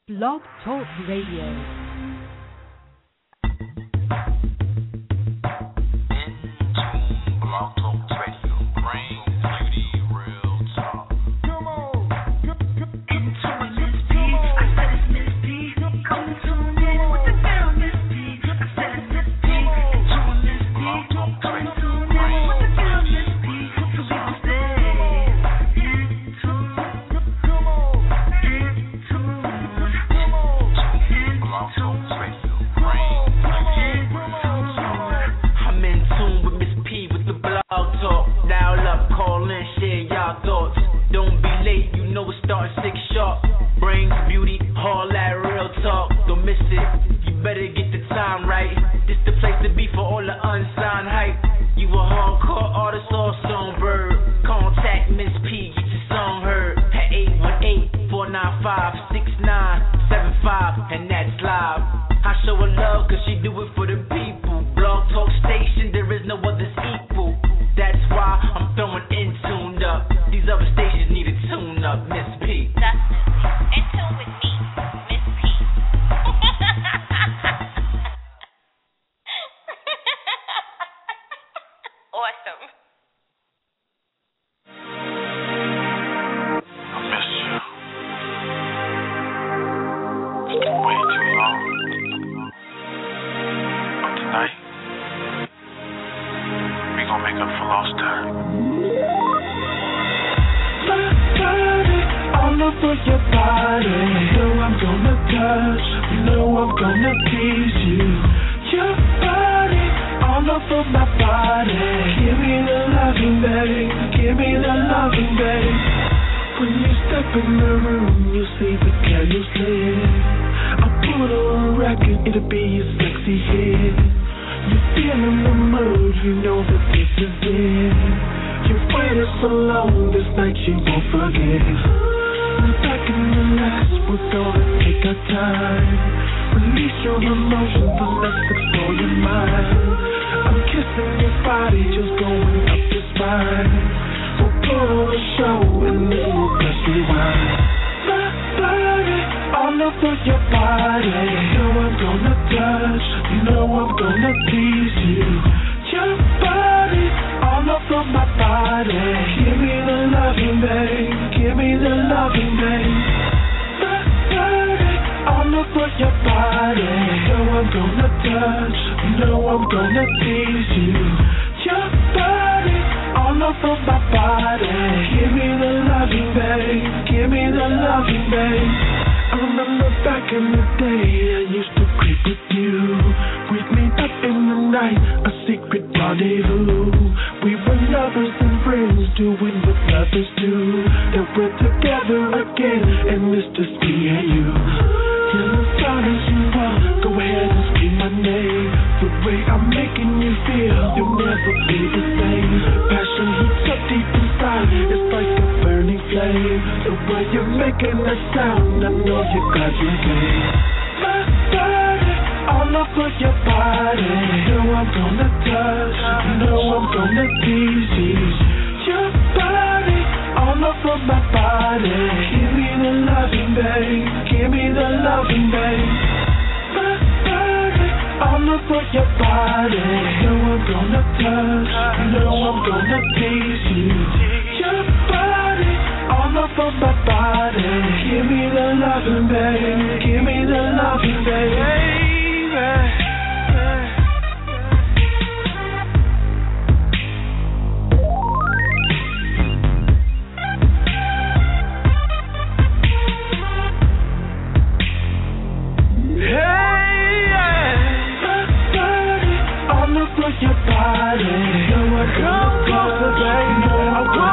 Blog Talk Radio.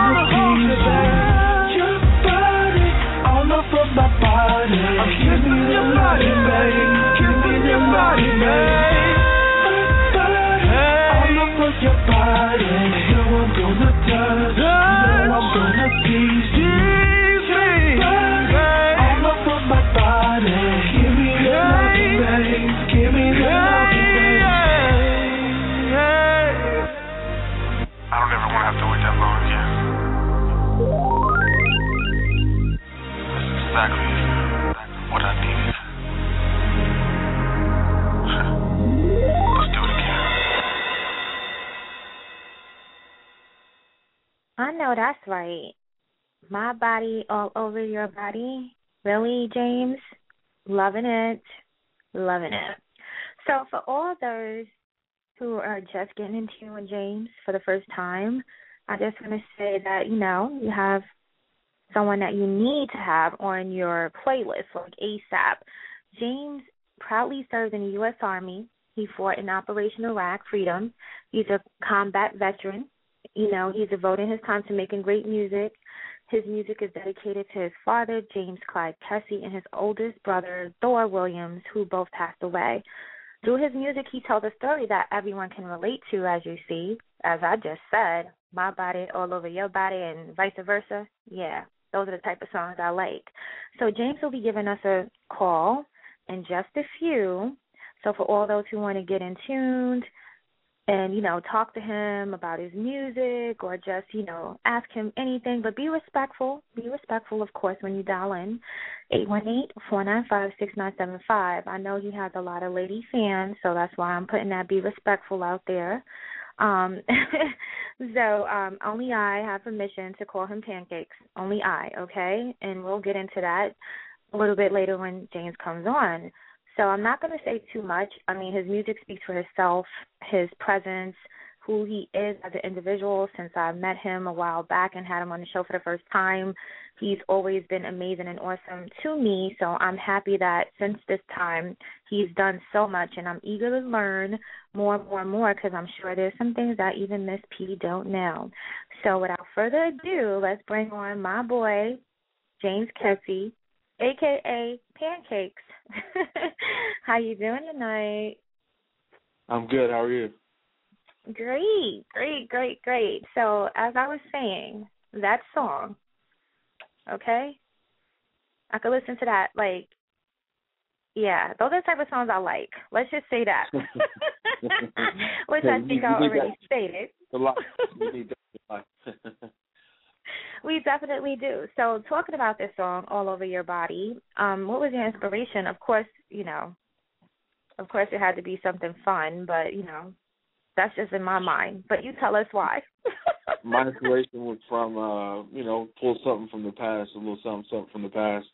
Give me know that's right. My body all over your body. Really, James? Loving it. Loving it. So for all those who are just getting into with James for the first time, I just want to say that, you have someone that you need to have on your playlist, like ASAP. James proudly served in the U.S. Army. He fought in Operation Iraq Freedom. He's a combat veteran. He's devoting his time to making great music. His music is dedicated to his father, James Clyde Kesey, and his oldest brother, Thor Williams, who both passed away. Through his music, he tells a story that everyone can relate to, as you see. As I just said, my body all over your body and vice versa. Yeah, those are the type of songs I like. So James will be giving us a call in just a few. So for all those who want to get in tuned and, talk to him about his music or just, ask him anything, but be respectful. Be respectful, of course, when you dial in. 818-495-6975. I know he has a lot of lady fans, so that's why I'm putting that be respectful out there. Only I have permission to call him Pancakes. Only I, okay? And we'll get into that a little bit later when James comes on. So I'm not going to say too much. I mean, his music speaks for itself, his presence, who he is as an individual. Since I met him a while back and had him on the show for the first time, he's always been amazing and awesome to me. So I'm happy that since this time he's done so much, and I'm eager to learn more because I'm sure there's some things that even Miss P don't know. So without further ado, let's bring on my boy, James Kesey, a.k.a. Pancakes. How you doing tonight? I'm good. How are you? Great. So as I was saying, that song, okay, I could listen to that, like, yeah, those are the type of songs I like. Let's just say that. Which I think I already stated. A lot. You need that. We definitely do. So talking about this song, All Over Your Body, what was your inspiration? Of course, it had to be something fun, but, that's just in my mind. But you tell us why. My inspiration was from, pull something from the past, a little something from the past,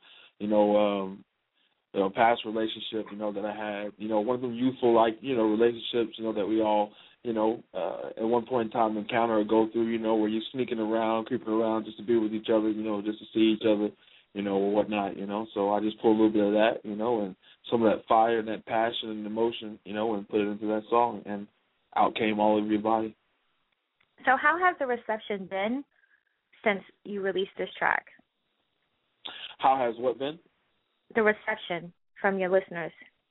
past relationship, that I had, one of them youthful, relationships, that we all, at one point in time encounter or go through, where you're sneaking around, creeping around just to be with each other, just to see each other, or whatnot, So I just pulled a little bit of that, and some of that fire and that passion and emotion, and put it into that song, and out came All Over Your Body. So how has the reception been since you released this track? How has what been? The reception from your listeners.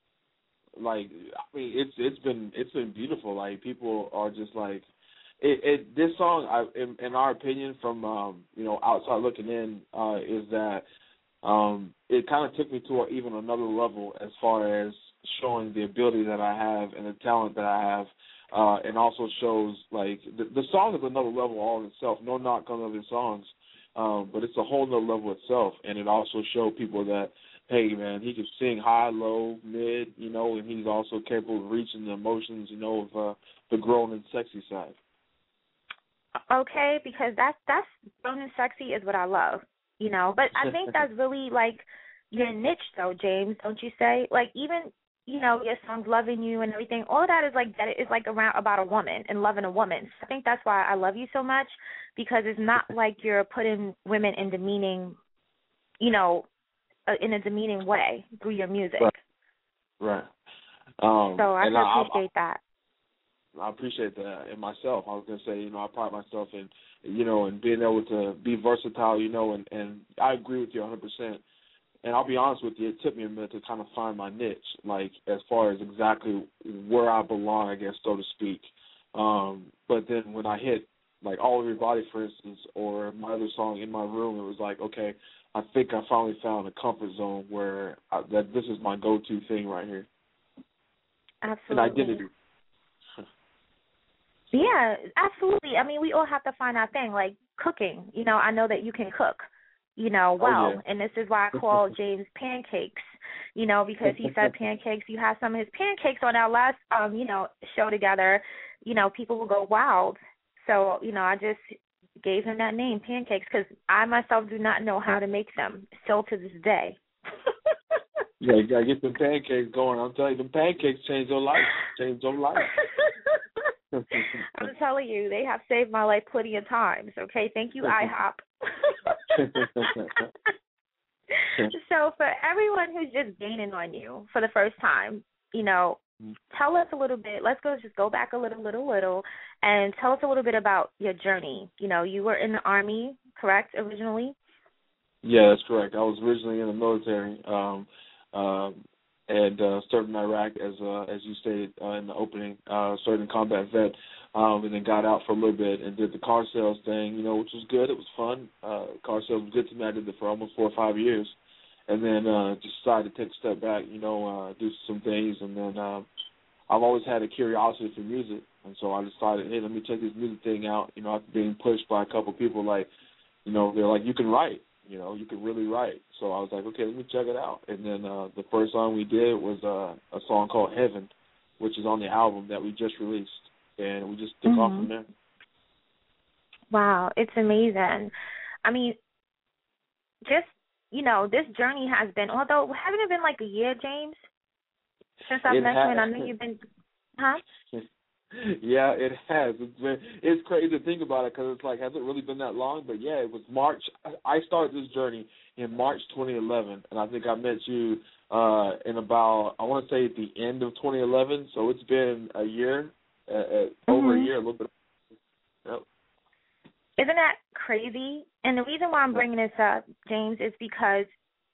It's been beautiful. Like, people are just like, this song, in our opinion, from outside looking in, is that it kind of took me to even another level as far as showing the ability that I have and the talent that I have, and also shows the song is another level all in itself. No knock on other songs, but it's a whole nother level itself, and it also showed people that, hey, man, he can sing high, low, mid, and he's also capable of reaching the emotions, of the grown and sexy side. Okay, because that's grown and sexy is what I love, But I think that's really, your niche, though, James, don't you say? Even, your songs Loving You and everything, all of that is that it's around about a woman and loving a woman. So I think that's why I love you so much, because it's not like you're putting women in demeaning, in a demeaning way through your music. Right. So I appreciate that. I appreciate that in myself. I was going to say, I pride myself in, and being able to be versatile, and I agree with you 100%. And I'll be honest with you, it took me a minute to kind of find my niche, as far as exactly where I belong, I guess, so to speak. But then when I hit, All Over Your Body, for instance, or my other song, In My Room, it was okay, I think I finally found a comfort zone where that this is my go-to thing right here. Absolutely. An identity. Yeah, absolutely. I mean, we all have to find our thing, like cooking. I know that you can cook, well. Oh, yeah. And this is why I call James Pancakes, because he said pancakes. You have some of his pancakes on our last, show together. People will go wild. So, I just gave him that name, Pancakes, because I myself do not know how to make them, still to this day. Yeah, you gotta get them pancakes going. I'm telling you, them pancakes change your life. Change your life. I'm telling you, they have saved my life plenty of times. Okay, thank you, IHOP. So for everyone who's just gaining on you for the first time, tell us a little bit. Let's go back a little, and tell us a little bit about your journey. You were in the Army, correct, originally? Yeah, that's correct. I was originally in the military, and served in Iraq as you stated in the opening, served in combat vet, and then got out for a little bit and did the car sales thing, which was good. It was fun. Car sales was good to me. I did it for almost 4 or 5 years, and then just decided to take a step back, do some things, and then I've always had a curiosity for music, and so I decided, hey, let me check this music thing out. After being pushed by a couple of people, like, they're like, you can write. You can really write. So I was like, okay, let me check it out. And then the first song we did was a song called Heaven, which is on the album that we just released. And we just took off from there. Wow, it's amazing. I mean, just, this journey has been, although, haven't it been like a year, James? Since I've met you, and I know you've been, huh? Yeah, it has. It's crazy to think about it because it's like, has it really been that long? But yeah, it was March. I started this journey in March 2011, and I think I met you in about, I want to say at the end of 2011. So it's been a year, over a year, a little bit. Yep. Isn't that crazy? And the reason why I'm bringing this up, James, is because,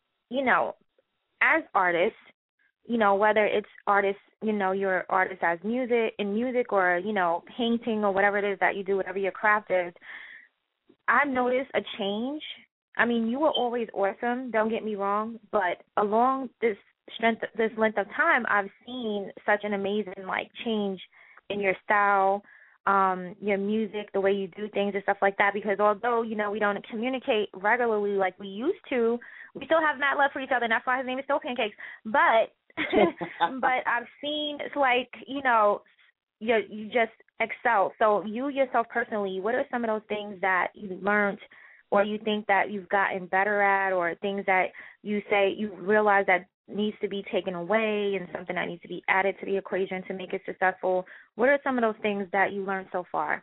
as artists, whether it's artists, you're artist as music or, painting or whatever it is that you do, whatever your craft is, I've noticed a change. I mean, you were always awesome, don't get me wrong, but along this length of time, I've seen such an amazing, change in your style, your music, the way you do things and stuff like that, because although, we don't communicate regularly like we used to, we still have mad love for each other, and that's why his name is still Pancakes. But but I've seen, it's like, you just excel. So you yourself personally, what are some of those things that you learned or you think that you've gotten better at, or things that you say you realize that needs to be taken away and something that needs to be added to the equation to make it successful? What are some of those things that you learned so far?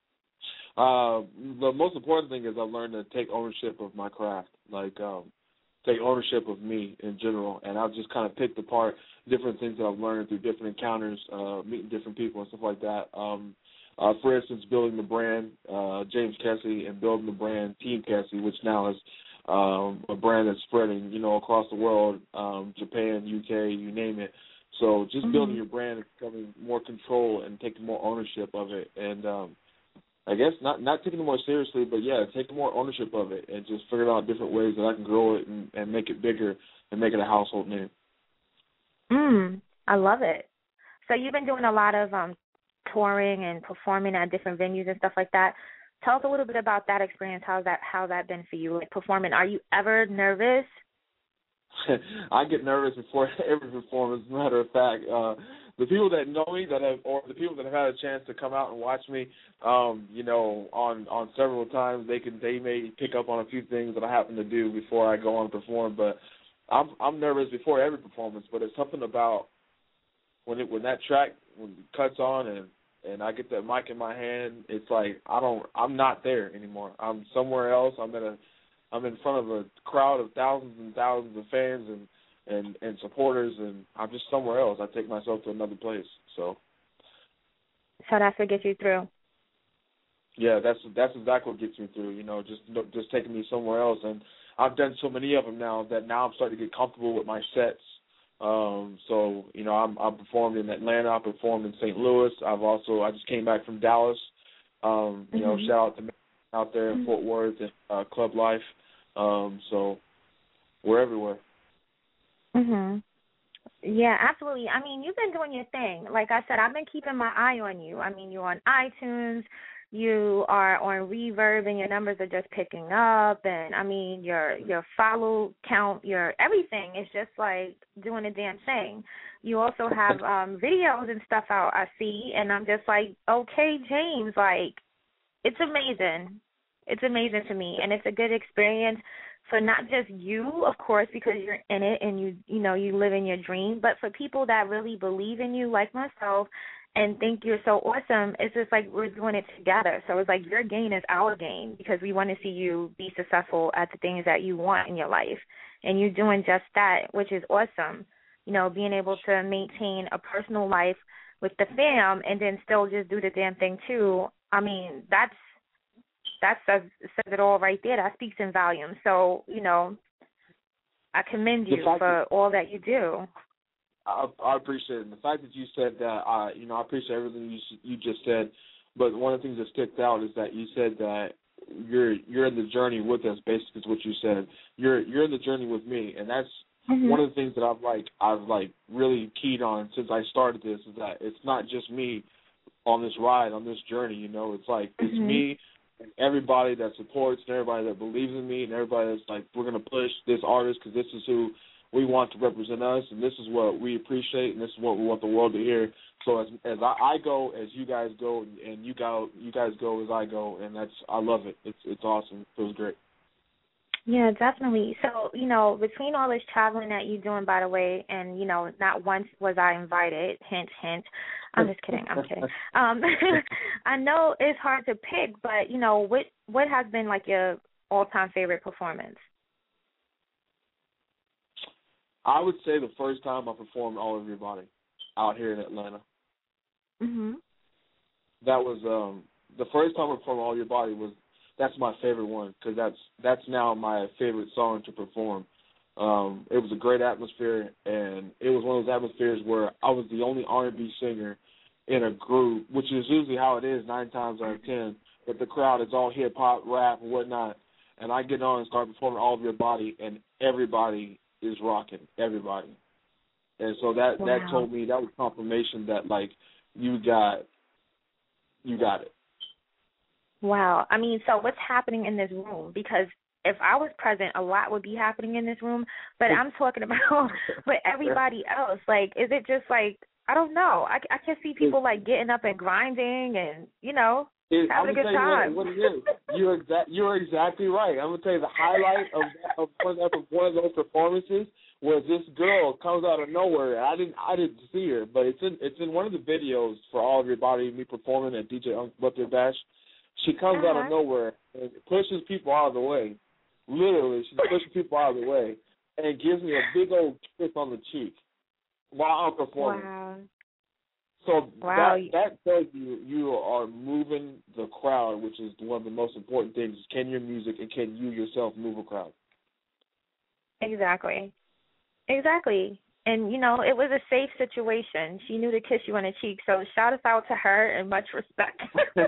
The most important thing is I've learned to take ownership of my craft, take ownership of me in general, and I've just kind of picked apart different things that I've learned through different encounters, meeting different people and stuff like that. For instance, building the brand, James Kessie, and building the brand Team Kessie, which now is a brand that's spreading, across the world, Japan, UK, you name it. So just building your brand and becoming more control and taking more ownership of it, and I guess not taking it more seriously, but yeah, taking more ownership of it and just figuring out different ways that I can grow it and make it bigger and make it a household name. I love it. So you've been doing a lot of touring and performing at different venues and stuff like that. Tell us a little bit about that experience. How's that been for you, performing? Are you ever nervous? I get nervous before every performance. As a matter of fact, the people that know me or the people that have had a chance to come out and watch me, on several times, they may pick up on a few things that I happen to do before I go on to perform. But I'm nervous before every performance. But it's something about when that track cuts on and I get that mic in my hand, it's like I'm not there anymore. I'm somewhere else. I'm in front of a crowd of thousands and thousands of fans and supporters, and I'm just somewhere else. I take myself to another place. So that's what gets you through. Yeah, that's exactly what gets me through. Just taking me somewhere else, and I've done so many of them now that now I'm starting to get comfortable with my sets. I performed in Atlanta. I performed in St. Louis. I just came back from Dallas. Shout out to me out there in Fort Worth and Club Life. So we're everywhere. Yeah, absolutely. I mean, you've been doing your thing. Like I said, I've been keeping my eye on you. I mean, you're on iTunes, you are on Reverb, and your numbers are just picking up. And I mean, your follow count, your everything is just like doing a damn thing. You also have videos and stuff out, I see, and I'm just like, okay, James, like, it's amazing. It's amazing to me, and it's a good experience for not just you, of course, because you're in it and you live in your dream, but for people that really believe in you, like myself, and think you're so awesome. It's just like we're doing it together. So it's like your gain is our gain because we want to see you be successful at the things that you want in your life, and you're doing just that, which is awesome. Being able to maintain a personal life with the fam and then still just do the damn thing too. I mean, that says it all right there. That speaks in volume. So, I commend you for all that you do. I appreciate it. The fact that you said that, I appreciate everything you just said. But one of the things that sticks out is that you said that you're in the journey with us. Basically, is what you said. You're in the journey with me, and that's one of the things that I've really keyed on since I started this. Is that it's not just me on this ride, on this journey. It's like it's me. And everybody that supports and everybody that believes in me and everybody that's like, we're going to push this artist because this is who we want to represent us and this is what we appreciate and this is what we want the world to hear. So as I go, as you guys go, and you guys go as I go, and I love it. It's awesome. It feels great. Yeah, definitely. So, between all this traveling that you're doing, by the way, and, not once was I invited, hint, hint. I'm just kidding. I'm kidding. I know it's hard to pick, but, what has been, like, your all-time favorite performance? I would say the first time I performed All Over Your Body out here in Atlanta. That was the first time I performed All Over Your Body that's my favorite one because that's now my favorite song to perform. It was a great atmosphere, and it was one of those atmospheres where I was the only R&B singer in a group, which is usually how it is 9 times out of 10, but the crowd is all hip-hop, rap, and whatnot, and I get on and start performing All Over Your Body, and everybody is rocking, everybody. And so that told me, that was confirmation that, like, you got it. Wow. I mean, so what's happening in this room? Because if I was present, a lot would be happening in this room, but I'm talking about with everybody else. Like, is it just like, I don't know. I can see people, like, getting up and grinding and, having a good time. What it is. You're exactly right. I'm going to tell you the highlight of one of those performances was this girl comes out of nowhere. I didn't see her, but it's in one of the videos for All of Your Body, me performing at DJ Unc Butter Bash. She comes out of nowhere and pushes people out of the way. Literally, she's pushing people out of the way and gives me a big old kiss on the cheek while I'm performing. Wow. So that tells you are moving the crowd, which is one of the most important things. Can your music and can you yourself move a crowd? Exactly. And, it was a safe situation. She knew to kiss you on the cheek, so shout us out to her and much respect.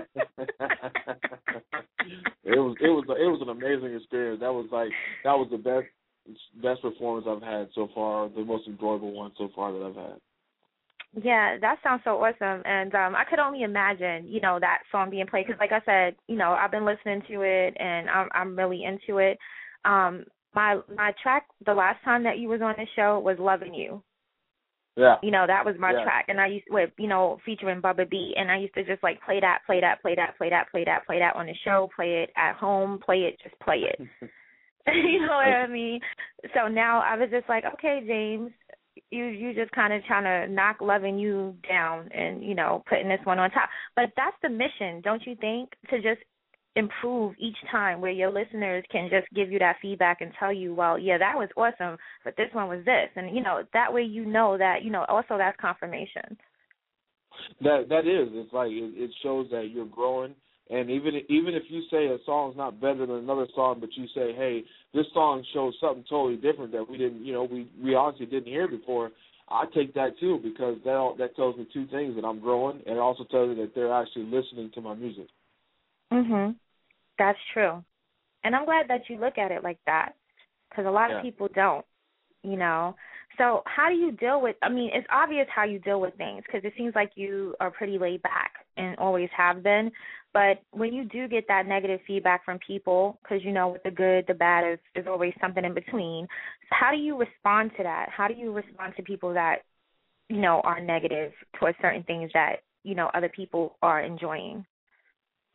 It was an amazing experience. That was the best performance I've had so far, the most enjoyable one so far that I've had. Yeah, that sounds so awesome. And I could only imagine, that song being played because, like I said, I've been listening to it and I'm really into it. My track the last time that you was on the show was Loving You. Yeah. That was my track, and I used with featuring Bubba B, and I used to just like play that on the show, play it at home, play it. You know what I mean? So now I was just like, okay, James, you just kind of trying to knock Loving You down and putting this one on top. But that's the mission, don't you think? To just improve each time, where your listeners can just give you that feedback and tell you, well, yeah, that was awesome, but this one was this, and that way that also that's confirmation. That is, it's like it shows that you're growing, and even if you say a song's not better than another song, but you say, hey, this song shows something totally different that we didn't, we honestly didn't hear before. I take that too, because that tells me two things: that I'm growing, and it also tells me that they're actually listening to my music. That's true. And I'm glad that you look at it like that, because a lot of people don't, So how do you deal with, it's obvious how you deal with things, because it seems like you are pretty laid back and always have been. But when you do get that negative feedback from people, because, with the good, the bad, is always something in between, how do you respond to that? How do you respond to people that, are negative towards certain things that, other people are enjoying?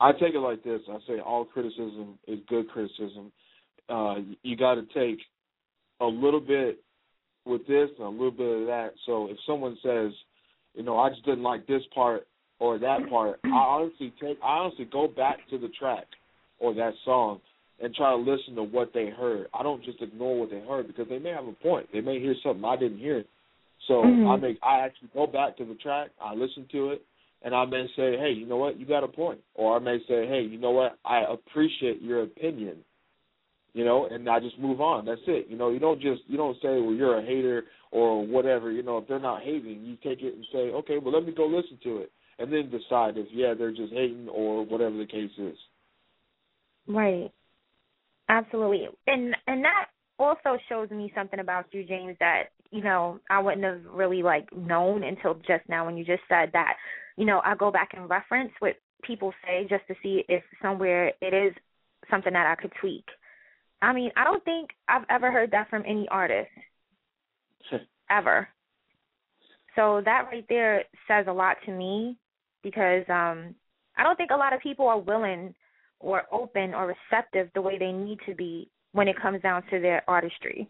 I take it like this. I say all criticism is good criticism. You got to take a little bit with this and a little bit of that. So if someone says, I just didn't like this part or that part, I honestly go back to the track or that song and try to listen to what they heard. I don't just ignore what they heard because they may have a point. They may hear something I didn't hear. So I actually go back to the track, I listen to it, and I may say, hey, you know what, you got a point. Or I may say, hey, you know what, I appreciate your opinion. And I just move on. That's it. You don't say, well, you're a hater or whatever. If they're not hating, you take it and say, okay, well, let me go listen to it, and then decide if, they're just hating or whatever the case is. Right. Absolutely. And that also shows me something about you, James, that, I wouldn't have really, known until just now when you just said that, I go back and reference what people say just to see if somewhere it is something that I could tweak. I mean, I don't think I've ever heard that from any artist, ever. So that right there says a lot to me because I don't think a lot of people are willing or open or receptive the way they need to be when it comes down to their artistry.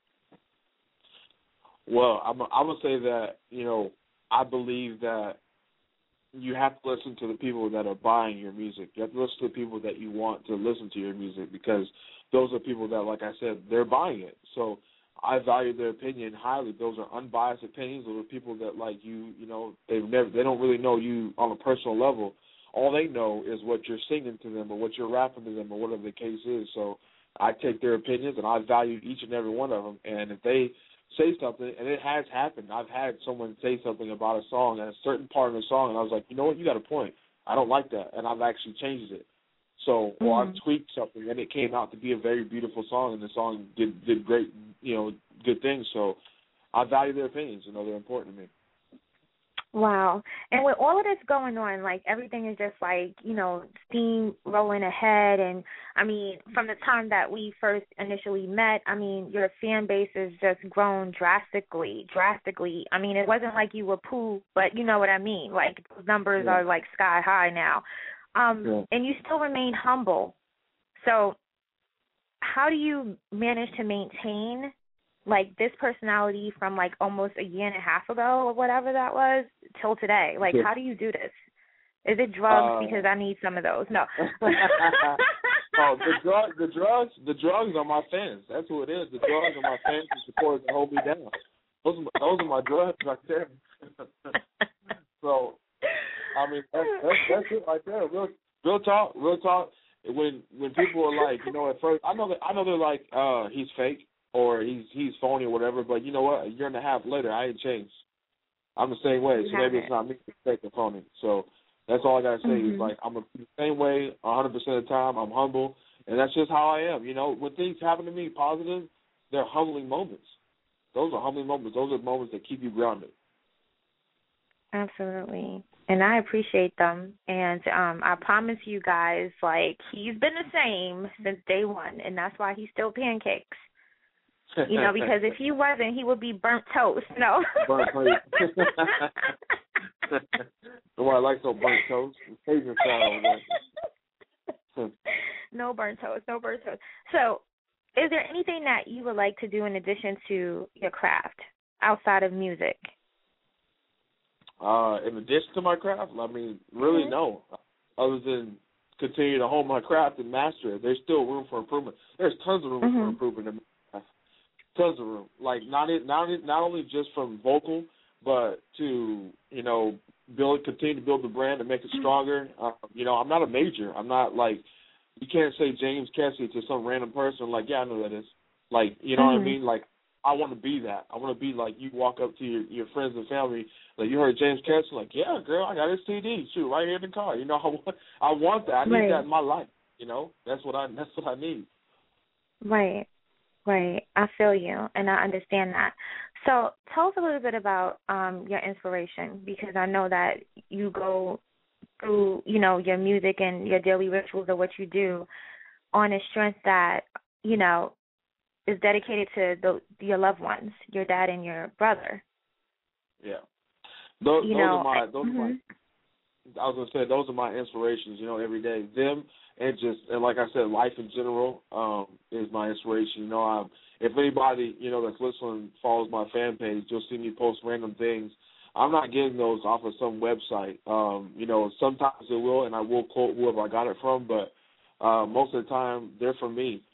Well, I'm going to say that, I believe that you have to listen to the people that are buying your music. You have to listen to the people that you want to listen to your music because those are people that, like I said, they're buying it. So I value their opinion highly. Those are unbiased opinions. Those are people that, like you, they don't really know you on a personal level. All they know is what you're singing to them or what you're rapping to them or whatever the case is. So I take their opinions and I value each and every one of them. And if they say something, and it has happened, I've had someone say something about a song and a certain part of the song, and I was like, you know what, you got a point. I don't like that, and I've actually changed it. So, or I've tweaked something, and it came out to be a very beautiful song, and the song did great, good things. So I value their opinions. They're important to me. Wow. And with all of this going on, everything is just steam rolling ahead. And, I mean, from the time that we first initially met, I mean, your fan base has just grown drastically. I mean, it wasn't like you were Pooh, but you know what I mean. Those numbers are, sky high now. And you still remain humble. So how do you manage to maintain this personality from almost a year and a half ago or whatever that was till today? How do you do this? Is it drugs? Because I need some of those. No. The drugs are my fans. That's what it is. The drugs are my fans and supporters that hold me down. Those are my drugs right there. So, I mean, that's it right there. Real talk. When people are like, at first, I know they're like, he's fake. Or he's phony or whatever, but you know what? A year and a half later, I ain't changed. I'm the same way, so maybe it's not me that's fake or phony. So that's all I got to say is, I'm the same way 100% of the time. I'm humble, and that's just how I am. When things happen to me positive, they're humbling moments. Those are humbling moments. Those are moments that keep you grounded. Absolutely. And I appreciate them. And I promise you guys, he's been the same since day one, and that's why he's still pancakes. Because if he wasn't, he would be burnt toast. No. Burnt toast. Nobody likes no burnt toast. Cajun style. No burnt toast. So, is there anything that you would like to do in addition to your craft outside of music? In addition to my craft, I mean, really no. Other than continue to hone my craft and master it, there's still room for improvement. There's tons of room for improvement in tons of room. Not only just from vocal, but to continue to build the brand and make it stronger. I'm not a major. I'm not you can't say James Kessie to some random person yeah, I know that is. You know what I mean? I want to be that. I want to be you walk up to your friends and family, you heard James Kessie, yeah, girl, I got his CD, shoot, right here in the car. I want that. I need that in my life. That's what I need. Right. Right. I feel you, and I understand that. So tell us a little bit about your inspiration, because I know that you go through, your music and your daily rituals of what you do on a strength that, is dedicated to your loved ones, your dad and your brother. Yeah. Those are my I was gonna say those are my inspirations. Every day, them and like I said, life in general is my inspiration. If anybody that's listening follows my fan page, you'll see me post random things. I'm not getting those off of some website. Sometimes it will, and I will quote whoever I got it from, but most of the time they're from me.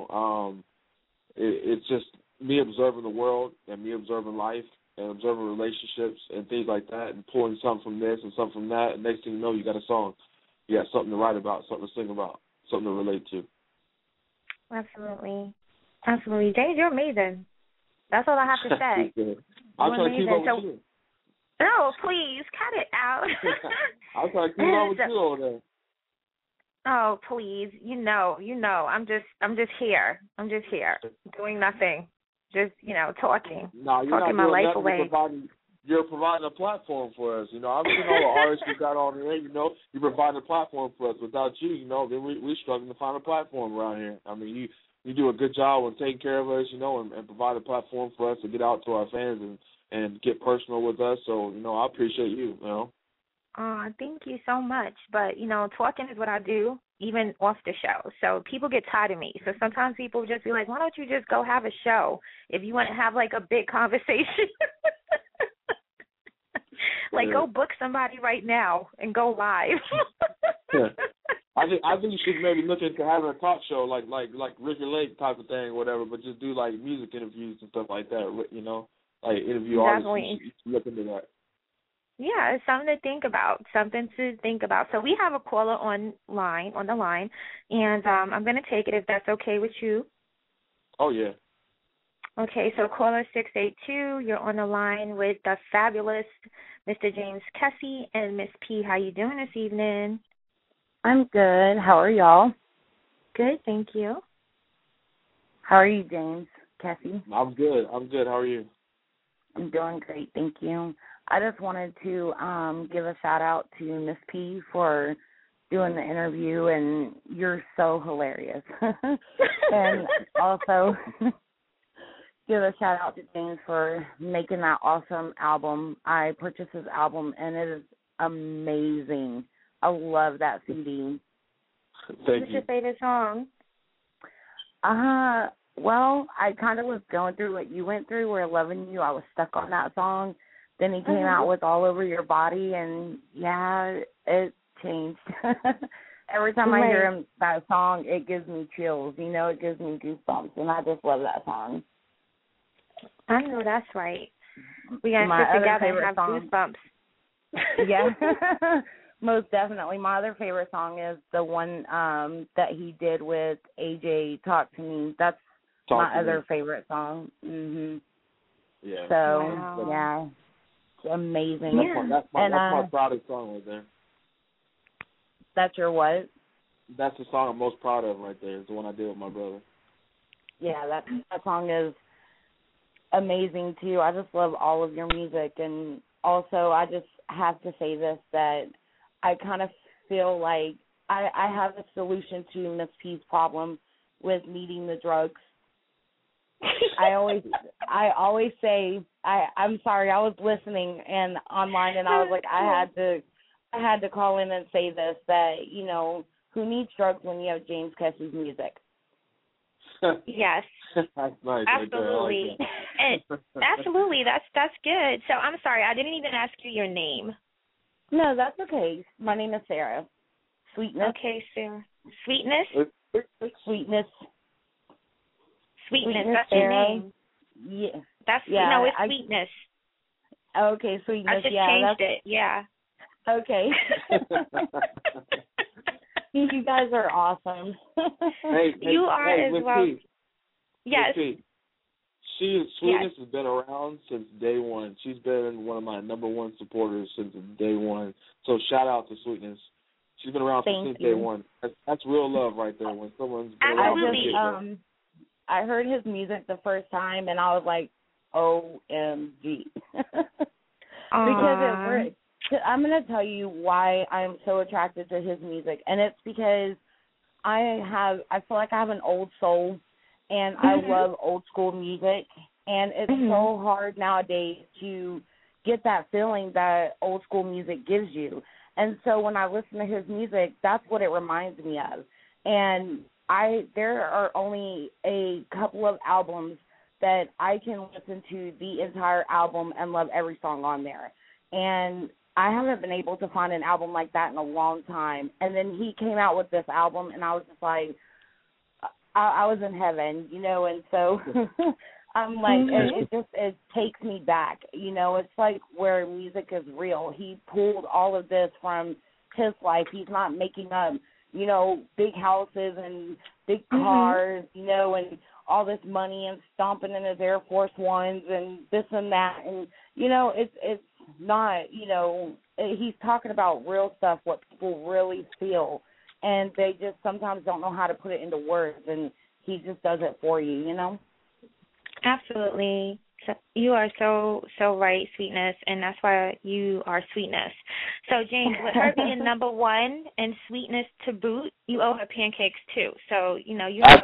It's just me observing the world and me observing life and observing relationships and things like that, and pulling something from this and something from that. And next thing you know, you got a song. You got something to write about, something to sing about, something to relate to. Absolutely. Absolutely. James, you're amazing. That's all I have to say. I'm trying to keep up with you. No, please, cut it out. I'm trying to keep up with you over there. Oh, please. You know. I'm just here. Doing nothing. Just, talking. No, you're talking not my doing life nothing. away. You're providing a platform for us. I've seen all the artists you got on here. You're providing a platform for us. Without you, then we're struggling to find a platform around here. I mean, you do a good job on taking care of us, and provide a platform for us to get out to our fans and get personal with us. So, I appreciate you, Oh, thank you so much. But, talking is what I do, even off the show. So people get tired of me. So sometimes people just be like, why don't you just go have a show if you want to have, like, a big conversation? Go book somebody right now and go live. I think you should maybe look into having a talk show like Ricky Lake type of thing or whatever, but just do, like, music interviews and stuff like that, like interview artists. You should look into that. Yeah, it's something to think about. So we have a caller on the line, and I'm going to take it if that's okay with you. Oh, yeah. Okay, so caller 682, you're on the line with the fabulous Mr. James Kessie and Miss P. How you doing this evening? I'm good. How are y'all? Good, thank you. How are you, James Kessie? I'm good. How are you? I'm doing great, thank you. I just wanted to give a shout-out to Miss P for doing the interview, and you're so hilarious. And also give a shout-out to James for making that awesome album. I purchased his album, and it is amazing. I love that CD. Thank you. What's your favorite song? Well, I kind of was going through what you went through, where Loving You, I was stuck on that song. Then he came out with All Over Your Body, and, yeah, it changed. Every time I hear that song, it gives me chills. It gives me goosebumps, and I just love that song. I know that's right. We got to sit together and have goosebumps. Yeah, most definitely. My other favorite song is the one that he did with AJ, Talk to Me. That's my other favorite song. Mhm. Yeah. So, yeah. Amazing. That's my proudest song right there. That's your what? That's the song I'm most proud of right there. It's the one I did with my brother. Yeah, that song is amazing too. I just love all of your music, and also I just have to say this, that I kind of feel like I have a solution to Miss P's problem with needing the drugs. I always say I'm sorry, I was listening and online, and I was like, I had to call in and say this, that who needs drugs when you have James Kessie's music? Yes. That's nice. Absolutely. Right there. Absolutely. That's good. So I'm sorry, I didn't even ask you your name. No, that's okay. My name is Sarah. Sweetness. Okay, Sarah. Sweetness? Sweetness. Sweetness, that's Sarah. Your name. Yeah. It's Sweetness. Okay, Sweetness. I just changed it. Yeah. Okay. You guys are awesome. You are as well. P. Yes. Sweetness has been around since day one. She's been one of my number one supporters since day one. So shout out to Sweetness. She's been around since day one. That's real love right there. When someone's been around. I heard his music the first time, and I was like, OMG. Because I'm going to tell you why I'm so attracted to his music, and it's because I feel like I have an old soul, and I love old school music, and it's so hard nowadays to get that feeling that old school music gives you. And so when I listen to his music, that's what it reminds me of. And there are only a couple of albums that I can listen to the entire album and love every song on there. And I haven't been able to find an album like that in a long time. And then he came out with this album, and I was just like, I was in heaven, you know. And so I'm like, it takes me back, you know. It's like where music is real. He pulled all of this from his life. He's not making up, you know, big houses and big cars, you know, and all this money and stomping in his Air Force Ones and this and that. And, you know, it's not, you know, he's talking about real stuff, what people really feel. And they just sometimes don't know how to put it into words. And he just does it for you, you know? Absolutely. You are so right, Sweetness, and that's why you are Sweetness. So, James, with her being number one and Sweetness to boot, you owe her pancakes too. So, you know, you have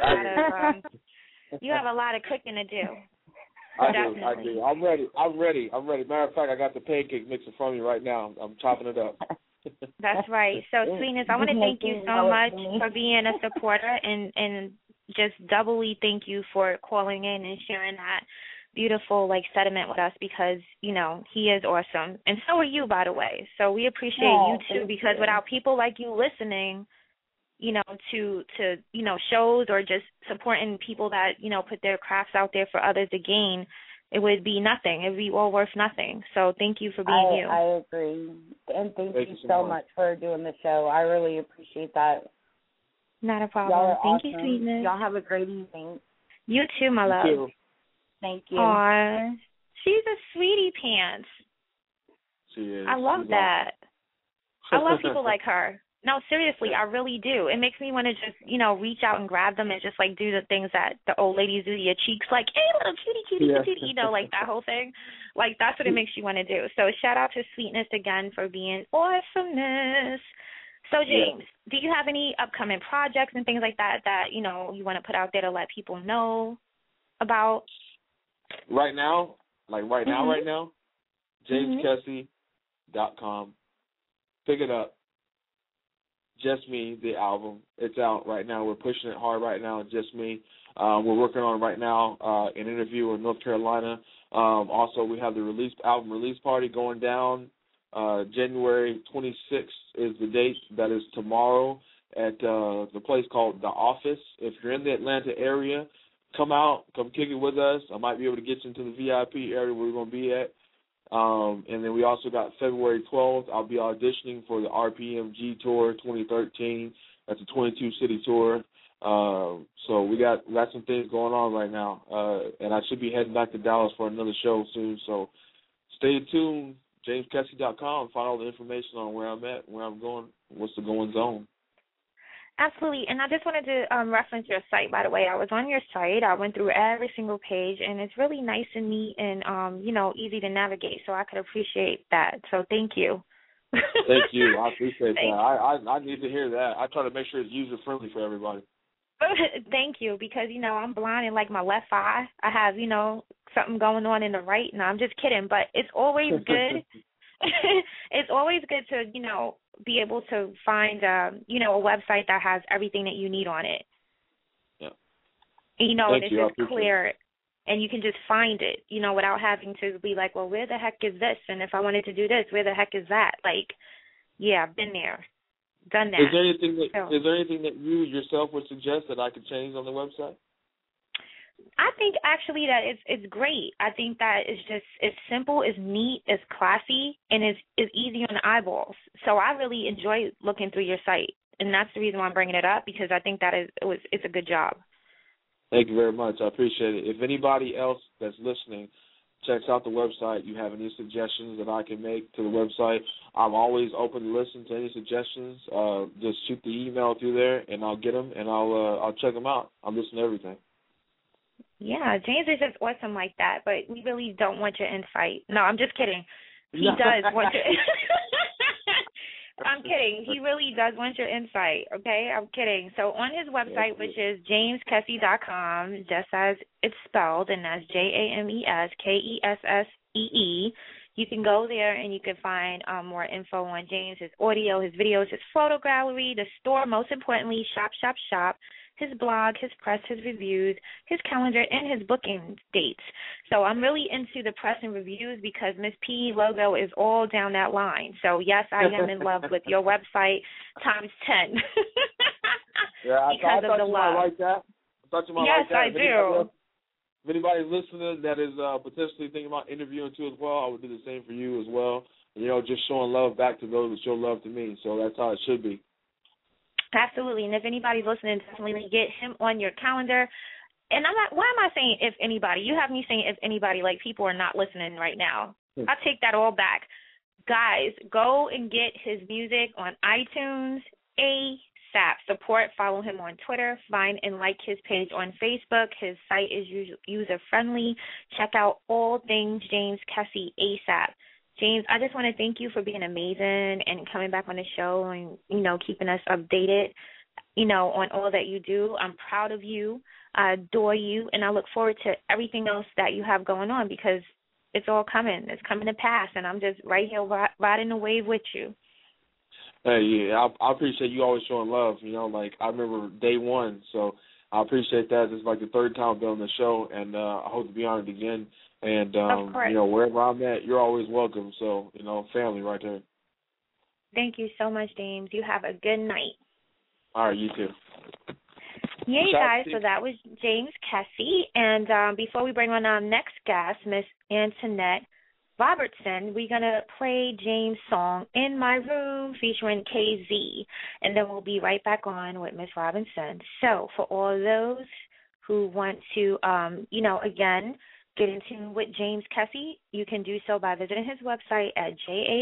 a lot of cooking to do. I do. I'm ready. Matter of fact, I got the pancake mixer from you right now. I'm chopping it up. That's right. So, Sweetness, I want to thank you so much for being a supporter, and just doubly thank you for calling in and sharing that beautiful sentiment with us, because you know he is awesome, and so are you, by the way. So we appreciate you too, because without people like you listening, you know, to you know, shows or just supporting people that, you know, put their crafts out there for others to gain, it would be nothing. It would be all worth nothing. So thank you for being you. I agree, and thank you so much for doing the show. I really appreciate that. Not a problem. Thank you, awesome. Sweetness. Y'all have a great evening. You too, my love. You too. Thank you. Aw, she's a sweetie pants. She is. I love that. I love people like her. No, seriously, I really do. It makes me want to just, you know, reach out and grab them and just, do the things that the old ladies do to your cheeks, like, hey, little cutie, you know, that whole thing. That's what it makes you want to do. So shout out to Sweetness again for being awesomeness. So, James, do you have any upcoming projects and things like that you know, you want to put out there to let people know about? Right now, right now, JamesKessie.com. Pick it up. Just Me, the album. It's out right now. We're pushing it hard right now. Just Me. We're working on right now an interview in North Carolina. Also, we have the album release party going down. January 26th is the date. That is tomorrow at the place called The Office. If you're in the Atlanta area, come out, come kick it with us. I might be able to get you into the VIP area where we're going to be at. And then we also got February 12th. I'll be auditioning for the RPMG Tour 2013. That's a 22-city tour. So we got some things going on right now. And I should be heading back to Dallas for another show soon. So stay tuned. JamesKessie.com. Find all the information on where I'm at, where I'm going, what's the goings on. Absolutely. And I just wanted to reference your site, by the way. I was on your site. I went through every single page, and it's really nice and neat and, you know, easy to navigate. So I could appreciate that. So thank you. Thank you. I appreciate that. I need to hear that. I try to make sure it's user-friendly for everybody. Thank you, because, you know, I'm blind in, my left eye. I have, you know, something going on in the right. No, I'm just kidding. But it's always good. It's always good to, you know, be able to find, you know, a website that has everything that you need on it. Yeah. You know, and it's just clear, and you can just find it, you know, without having to be like, well, where the heck is this? And if I wanted to do this, where the heck is that? Yeah, I've been there, done that. Is there anything that you yourself would suggest that I could change on the website? I think actually that it's great. I think that it's simple, it's neat, it's classy, and it's easy on the eyeballs. So I really enjoy looking through your site, and that's the reason why I'm bringing it up, because I think that it's a good job. Thank you very much. I appreciate it. If anybody else that's listening checks out the website, you have any suggestions that I can make to the website, I'm always open to listen to any suggestions. Just shoot the email through there, and I'll get them, and I'll check them out. I'll listen to everything. Yeah, James is just awesome like that, but we really don't want your insight. No, I'm just kidding. He does want your I'm kidding. He really does want your insight, okay? I'm kidding. So on his website, which is JamesKessie.com, just as it's spelled, and that's JamesKessee, You can go there and you can find more info on James, his audio, his videos, his photo gallery, the store, most importantly, shop, his blog, his press, his reviews, his calendar, and his booking dates. So I'm really into the press and reviews because Miss P logo is all down that line. So, yes, I am in love with your website times 10 because of the love. Might like that. I thought you might yes, like that. I do. If anybody's listening that is potentially thinking about interviewing too as well, I would do the same for you as well. You know, just showing love back to those that show love to me. So that's how it should be. Absolutely. And if anybody's listening, definitely get him on your calendar. And why am I saying if anybody? You have me saying if anybody, like people are not listening right now. I take that all back. Guys, go and get his music on iTunes, ASAP. Support, follow him on Twitter, find and like his page on Facebook. His site is user-friendly. Check out all things James Kessie ASAP. James, I just want to thank you for being amazing and coming back on the show and, keeping us updated, on all that you do. I'm proud of you. I adore you, and I look forward to everything else that you have going on because it's all coming. It's coming to pass, and I'm just right here riding the wave with you. Hey, yeah, I appreciate you always showing love. I remember day one, so I appreciate that. This is like the third time I've been on the show, and I hope to be on it again. And, wherever I'm at, you're always welcome. So, family right there. Thank you so much, James. You have a good night. All right, you too. Yeah, you guys, so that was James Kessie. And before we bring on our next guest, Miss Antoinette Robertson, we're going to play James' song, In My Room, featuring KZ. And then we'll be right back on with Miss Robinson. So for all those who want to, again, get in tune with James Kessie, you can do so by visiting his website at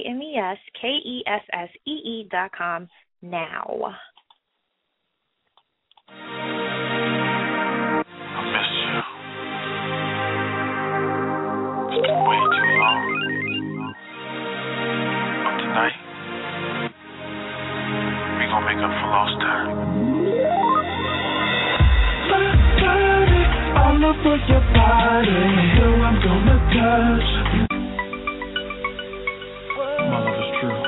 JAMESKESSEE.com now. I miss you. It's been way too long. But tonight, we gonna make up for lost time. All over your body, you I'm gonna touch. My love is true.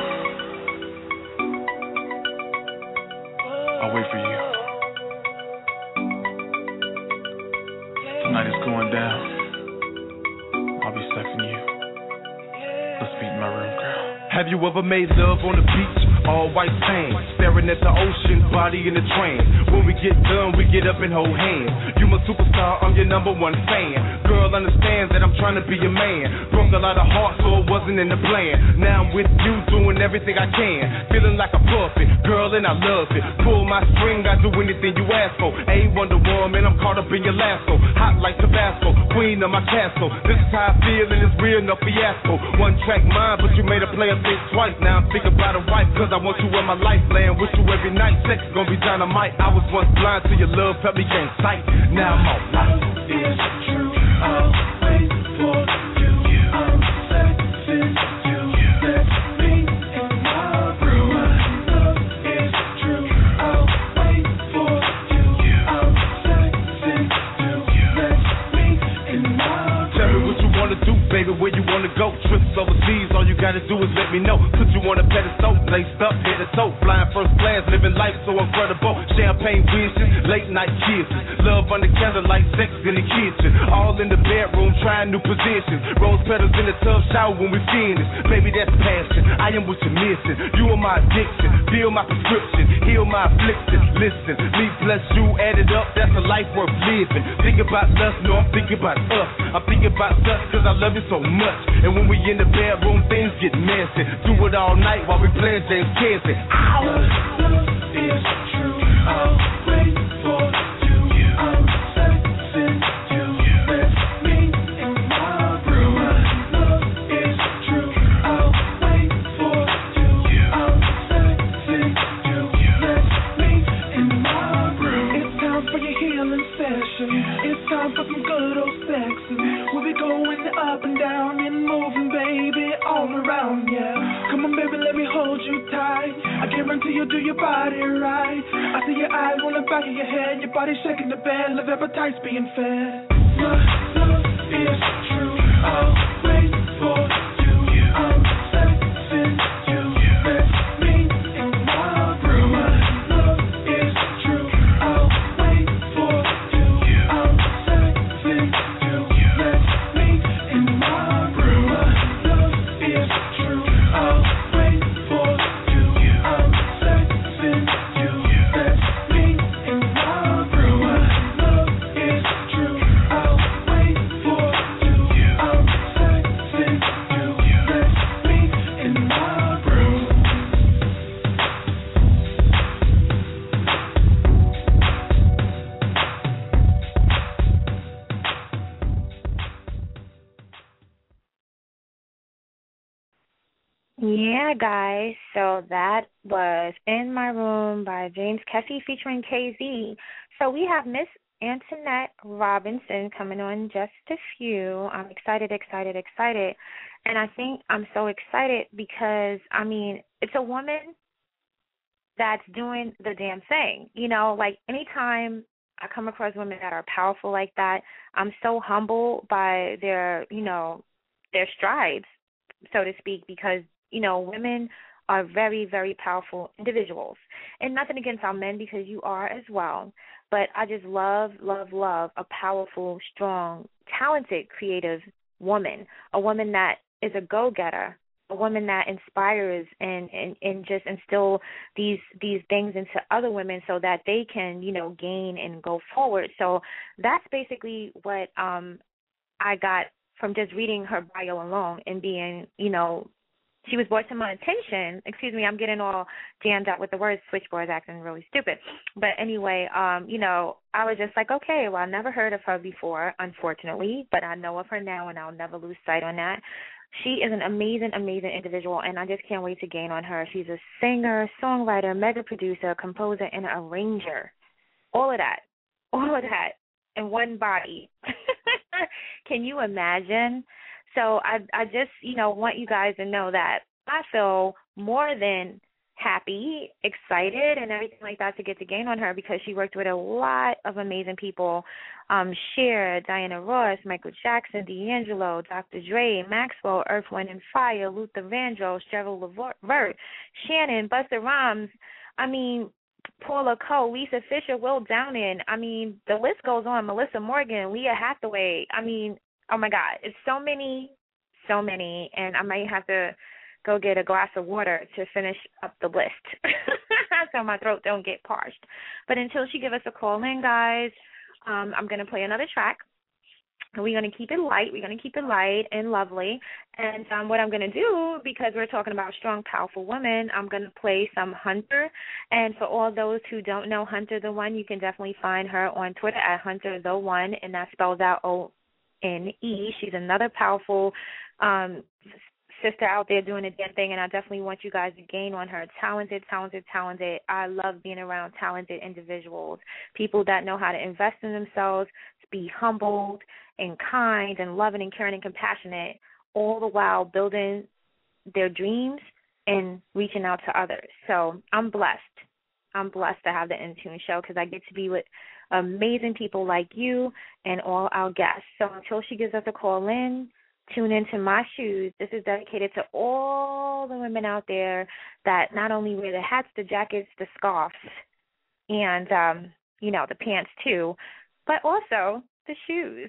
I'll wait for you. Tonight is going down. I'll be sexing you. Let's meet in my room, girl. Have you ever made love on the beach? All white sand, staring at the ocean, body in the trance. When we get done, we get up and hold hands. You my superstar, I'm your number one fan. Girl, understand that I'm trying to be your man. Broke a lot of hearts, so it wasn't in the plan. Now I'm with you, doing everything I can. Feeling like a puppet, girl, and I love it. Pull my string, I do anything you ask for. A Wonder Woman, I'm caught up in your lasso. Hot like Tabasco, queen of my castle. This is how I feel, and it's real, no fiasco. One track mind, but you made a player think twice. Now I'm thinking about a wife, cause I want you in my life, laying with you every night. Sex gonna be dynamite. I was once blind to your love, felt me gain sight. Now I'm all light. It's true, I'll wait for you. I'm sexing you. Let me in my room. Love is true, I'll wait for you. I'm sexing you. Let me in my room. Tell me what you wanna do, baby, where you wanna go. Trips overseas, all you gotta do is let me know. Put you on a pedestal, laced up, head to toe. Flying first class, living life so incredible. Champagne wishes, late night kisses. Love under candlelight, sex in the kitchen. All in the bedroom, trying new positions. Rose petals in the tub, shower when we finish. Baby, that's passion, I am what you're missing. You are my addiction, feel my prescription. Heal my affliction, listen. Me plus you added up, that's a life worth living. Think about us, no, I'm thinking about us. I'm thinking about us, cause I love you so much. And when we in the bedroom, things get messy. Do it all night while we playing James Kessie. Ow! Love is true, I'll wait for you. I'm sexing you. Let me in my room. Love is true, I'll wait for you. I'm sexing you. Let me in my room. It's time for your healing session. It's time for some good old sexing. We'll be going up and down and moving, baby, all around, yeah. Come on, baby, let me hold you tight. I guarantee you'll do your body right. I see your eyes on the back of your head, your body shaking the bed, love appetites being fed. My love is true, I'll wait for you. Yeah, guys. So that was In My Room by James Kesey featuring KZ. So we have Miss Antoinette Robinson coming on just a few. I'm excited. And I think I'm so excited because, I mean, it's a woman that's doing the damn thing. You know, like anytime I come across women that are powerful like that, I'm so humbled by their, you know, their strides, so to speak, because, you know, women are very, very powerful individuals. And nothing against our men because you are as well. But I just love a powerful, strong, talented, creative woman, a woman that is a go-getter, a woman that inspires and just instill these things into other women so that they can, you know, gain and go forward. So that's basically what I got from just reading her bio alone and being, you know, she was brought to my attention. Excuse me, I'm getting all jammed up with the words. Switchboard's acting really stupid. But anyway, you know, I was just like, okay, well, I never heard of her before, unfortunately, but I know of her now, and I'll never lose sight on that. She is an amazing, amazing individual, and I just can't wait to gain on her. She's a singer, songwriter, mega producer, composer, and arranger. All of that in one body. Can you imagine? So I just, you know, want you guys to know that I feel more than happy, excited, and everything like that to get to gain on her because she worked with a lot of amazing people. Cher, Diana Ross, Michael Jackson, D'Angelo, Dr. Dre, Maxwell, Earth, Wind and Fire, Luther Vandross, Gerald Levert, Shannon, Busta Rhymes. I mean, Paula Cole, Lisa Fisher, Will Downing. I mean, the list goes on. Melissa Morgan, Leah Hathaway. I mean, oh, my God, it's so many, and I might have to go get a glass of water to finish up the list so my throat don't get parched. But until she give us a call in, guys, I'm going to play another track. We're going to keep it light and lovely. And what I'm going to do, because we're talking about strong, powerful women, I'm going to play some Hunter. And for all those who don't know Hunter the One, you can definitely find her on Twitter at Hunter the One, and that spells out O-N-E. She's another powerful sister out there doing a damn thing, and I definitely want you guys to gain on her. Talented. I love being around talented individuals, people that know how to invest in themselves, be humbled and kind and loving and caring and compassionate, all the while building their dreams and reaching out to others. So I'm blessed. To have the Intune show because I get to be with amazing people like you and all our guests. So until she gives us a call in, tune into My Shoes. This is dedicated to all the women out there that not only wear the hats, the jackets, the scarves, and, you know, the pants too, but also the shoes.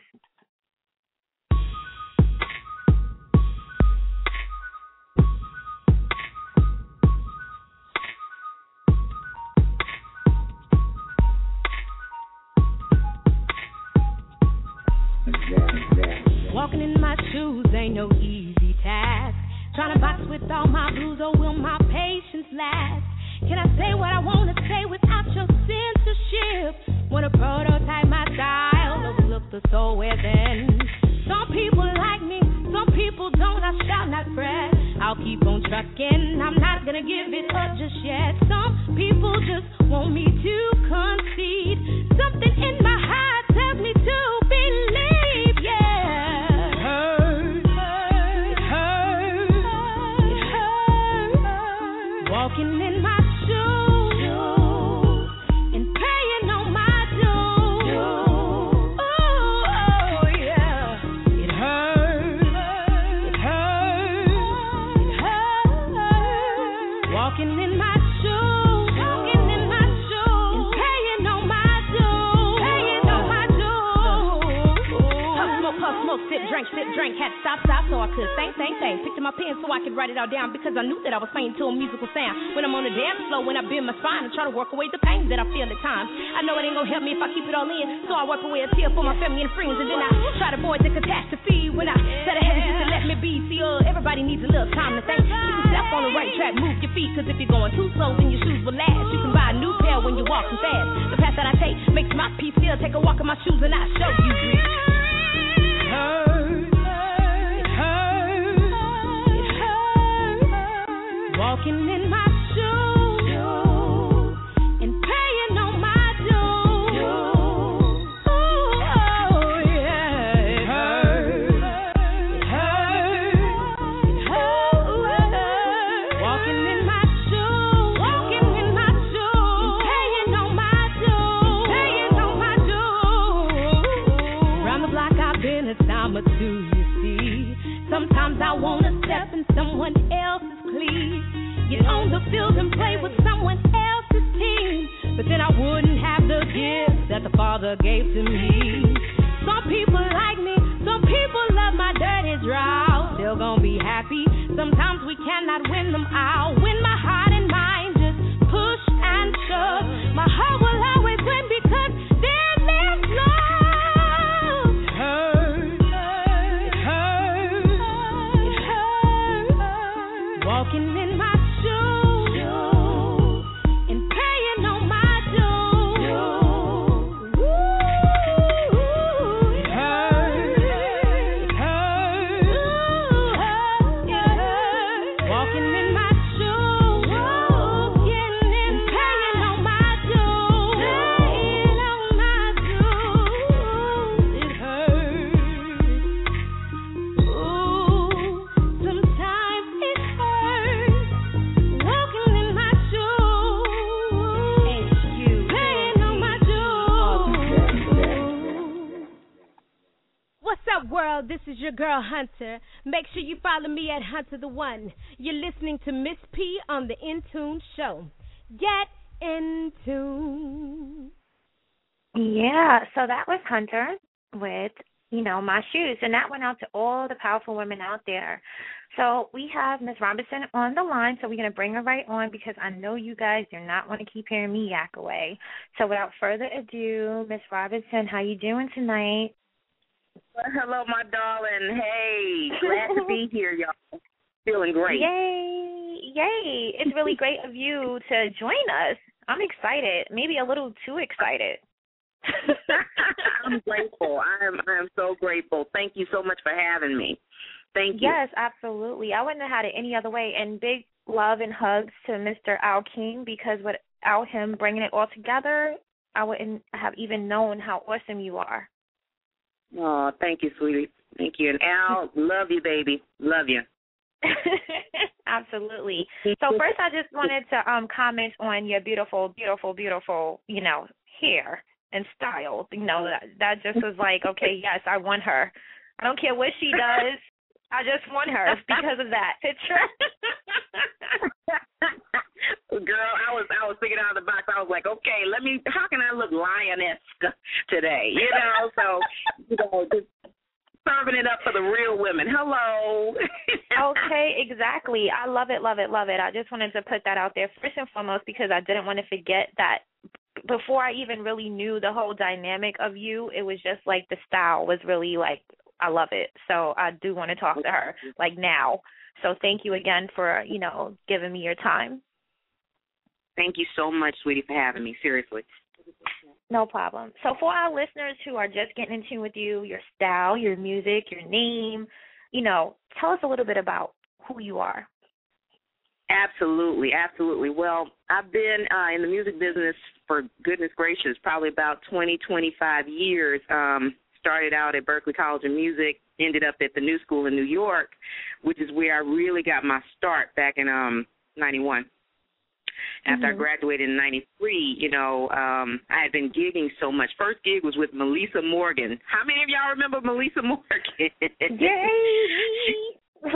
Walking in my shoes ain't no easy task. Trying to box with all my blues, or will my patience last? Can I say what I want to say without your censorship? Wanna prototype my style, overlook the soul within. Some people like me, some people don't. I shall not fret, I'll keep on trucking. I'm not gonna give it up just yet. Some people just want me to concede. Something in my heart tells me to believe, yeah. Walking in my shoes and paying on my dues. Oh, yeah. It hurts. Walking in my shoes and paying on my dues. Puff, smoke, sip, drink. Had to stop so I could think. Picked up my pen so I could write it all down because I knew that I was playing to a musical sound. When I'm on the dance floor, when I bend my spine and try to work away the pain that I feel at times. I know it ain't gonna help me if I keep it all in, so I wipe away a tear for my family and friends, and then I try to avoid the catastrophe when I said I had just to let me be. See, everybody needs a little time to think. Keep yourself on the right track, move your feet, cause if you're going too slow, then your shoes will last. You can buy a new pair when you're walking fast. The path that I take makes my peace still. Take a walk in my shoes and I show you reach. walking in my shoes and paying on my dues. Ooh, oh yeah, it hurts. It hurts. It hurts. Walking in my shoes, and paying on my dues. Round the block I've been a time or two, you see. Sometimes I wanna step in someone else's cleat, get on the field and play with someone else's team, but then I wouldn't have the gift that the Father gave to me. Some people like me, some people love my dirty drawl. Still gonna be happy. Sometimes we cannot win them all. When my heart and mind just push and shove, my heart will always win because there lives love. It hurts. It hurts. It hurts. Walking in my shoes and paying on my dues. Ooh, it hurts. It hurts. It hurts. Walking in my shoes and paying on my dues. It hurts. Ooh, sometimes it hurts. Walking in my shoes, paying on my dues. What's up, world? This is your girl Hunter. Make sure you follow me at Hunter the One. You're listening to Miss P on the In Tune Show. Get in tune. Yeah, so that was Hunter with, My Shoes. And that went out to all the powerful women out there. So we have Miss Robinson on the line, so we're going to bring her right on because I know you guys do not want to keep hearing me yak away. So without further ado, Miss Robinson, how you doing tonight? Well, hello, my darling. Hey, glad to be here, y'all. Feeling great. Yay. It's really great of you to join us. I'm excited, maybe a little too excited. I'm grateful. I am so grateful. Thank you so much for having me. Thank you. Yes, absolutely. I wouldn't have had it any other way. And big love and hugs to Mr. Al King, because without him bringing it all together, I wouldn't have even known how awesome you are. Oh, thank you, sweetie. Thank you. And Al, love you, baby. Love you. Absolutely. So first I just wanted to comment on your beautiful, beautiful, beautiful, hair and style. That just was like, okay, yes, I want her. I don't care what she does. I just want her because of that picture. Girl, I was thinking out of the box. I was like, okay, how can I look lioness today? So, just serving it up for the real women. Hello. Okay, exactly. I love it, love it, love it. I just wanted to put that out there first and foremost because I didn't want to forget that before I even really knew the whole dynamic of you, it was just like the style was really like, I love it. So I do want to talk to her like now. So thank you again for, giving me your time. Thank you so much, sweetie, for having me. Seriously. No problem. So for our listeners who are just getting in tune with you, your style, your music, your name, tell us a little bit about who you are. Absolutely, absolutely. Well, I've been in the music business for goodness gracious, probably about 20, 25 years. Started out at Berklee College of Music, ended up at the New School in New York, which is where I really got my start back in 91. After I graduated in 93, I had been gigging so much. First gig was with Melissa Morgan. How many of y'all remember Melissa Morgan? Yay!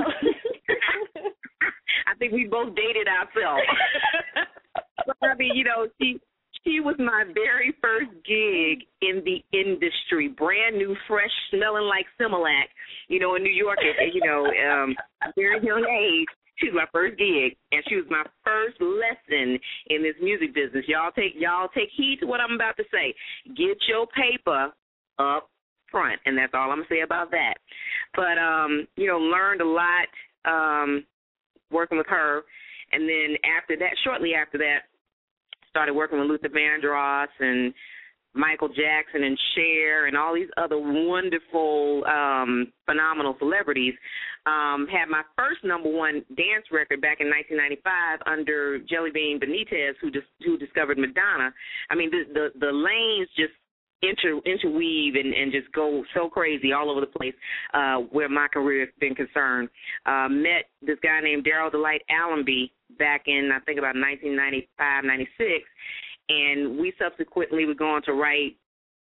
I think we both dated ourselves. I mean, she was my very first gig in the industry, brand new, fresh, smelling like Similac, in New York at, a very young age. She was my first gig, and she was my first lesson in this music business. Y'all take heed to what I'm about to say. Get your paper up front, and that's all I'm going to say about that. But, learned a lot working with her. And then shortly after that, started working with Luther Vandross and Michael Jackson and Cher and all these other wonderful, phenomenal celebrities. Had my first #1 dance record back in 1995 under Jelly Bean Benitez, who discovered Madonna. I mean, the lanes just interweave and just go so crazy all over the place where my career has been concerned. Met this guy named Daryl Delight Allenby back in, I think, about 1995, 96, and we subsequently would go on to write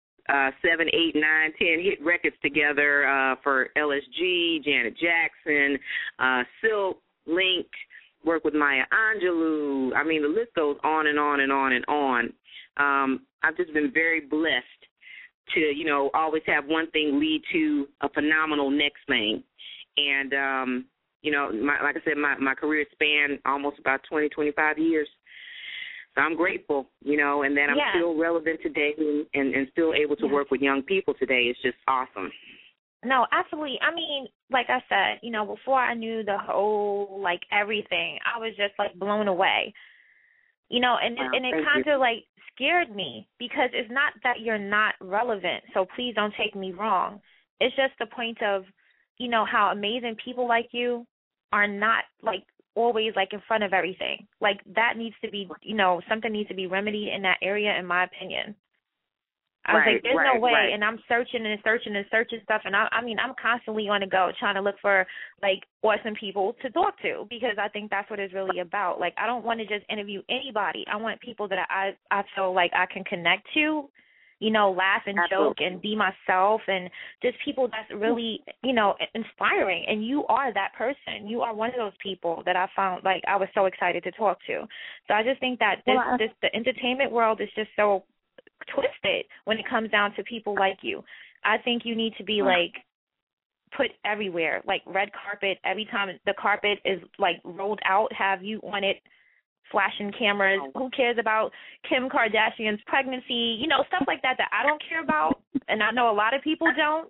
7, 8, 9, 10 hit records together for LSG, Janet Jackson, Silk, Link, work with Maya Angelou. I mean, the list goes on and on and on and on. I've just been very blessed to, you know, always have one thing lead to a phenomenal next thing. And, you know, like I said, my career spanned almost about 20, 25 years. So I'm grateful, you know, and that I'm still relevant today and still able to work with young people today. It's just awesome. No, absolutely. I mean, like I said, you know, before I knew the whole, like, everything, I was just, like, blown away. You know, and it kind of, like, scared me because it's not that you're not relevant, so please don't take me wrong. It's just the point of, you know, how amazing people like you are not, like, always, like, in front of everything. Like, that needs to be, you know, something needs to be remedied in that area, in my opinion. I was like, there's no way, and I'm searching and searching and searching stuff, and I mean, I'm constantly on the go trying to look for, like, awesome people to talk to because I think that's what it's really about. Like, I don't want to just interview anybody. I want people that I feel like I can connect to, you know, laugh and joke and be myself, and just people that's really, you know, inspiring. And you are that person. You are one of those people that I found, like, I was so excited to talk to. So I just think that the entertainment world is just so twisted when it comes down to people like you. I think you need to be, like, put everywhere, like red carpet. Every time the carpet is, like, rolled out, have you on it, flashing cameras. Who cares about Kim Kardashian's pregnancy? You know, stuff like that I don't care about, and I know a lot of people don't.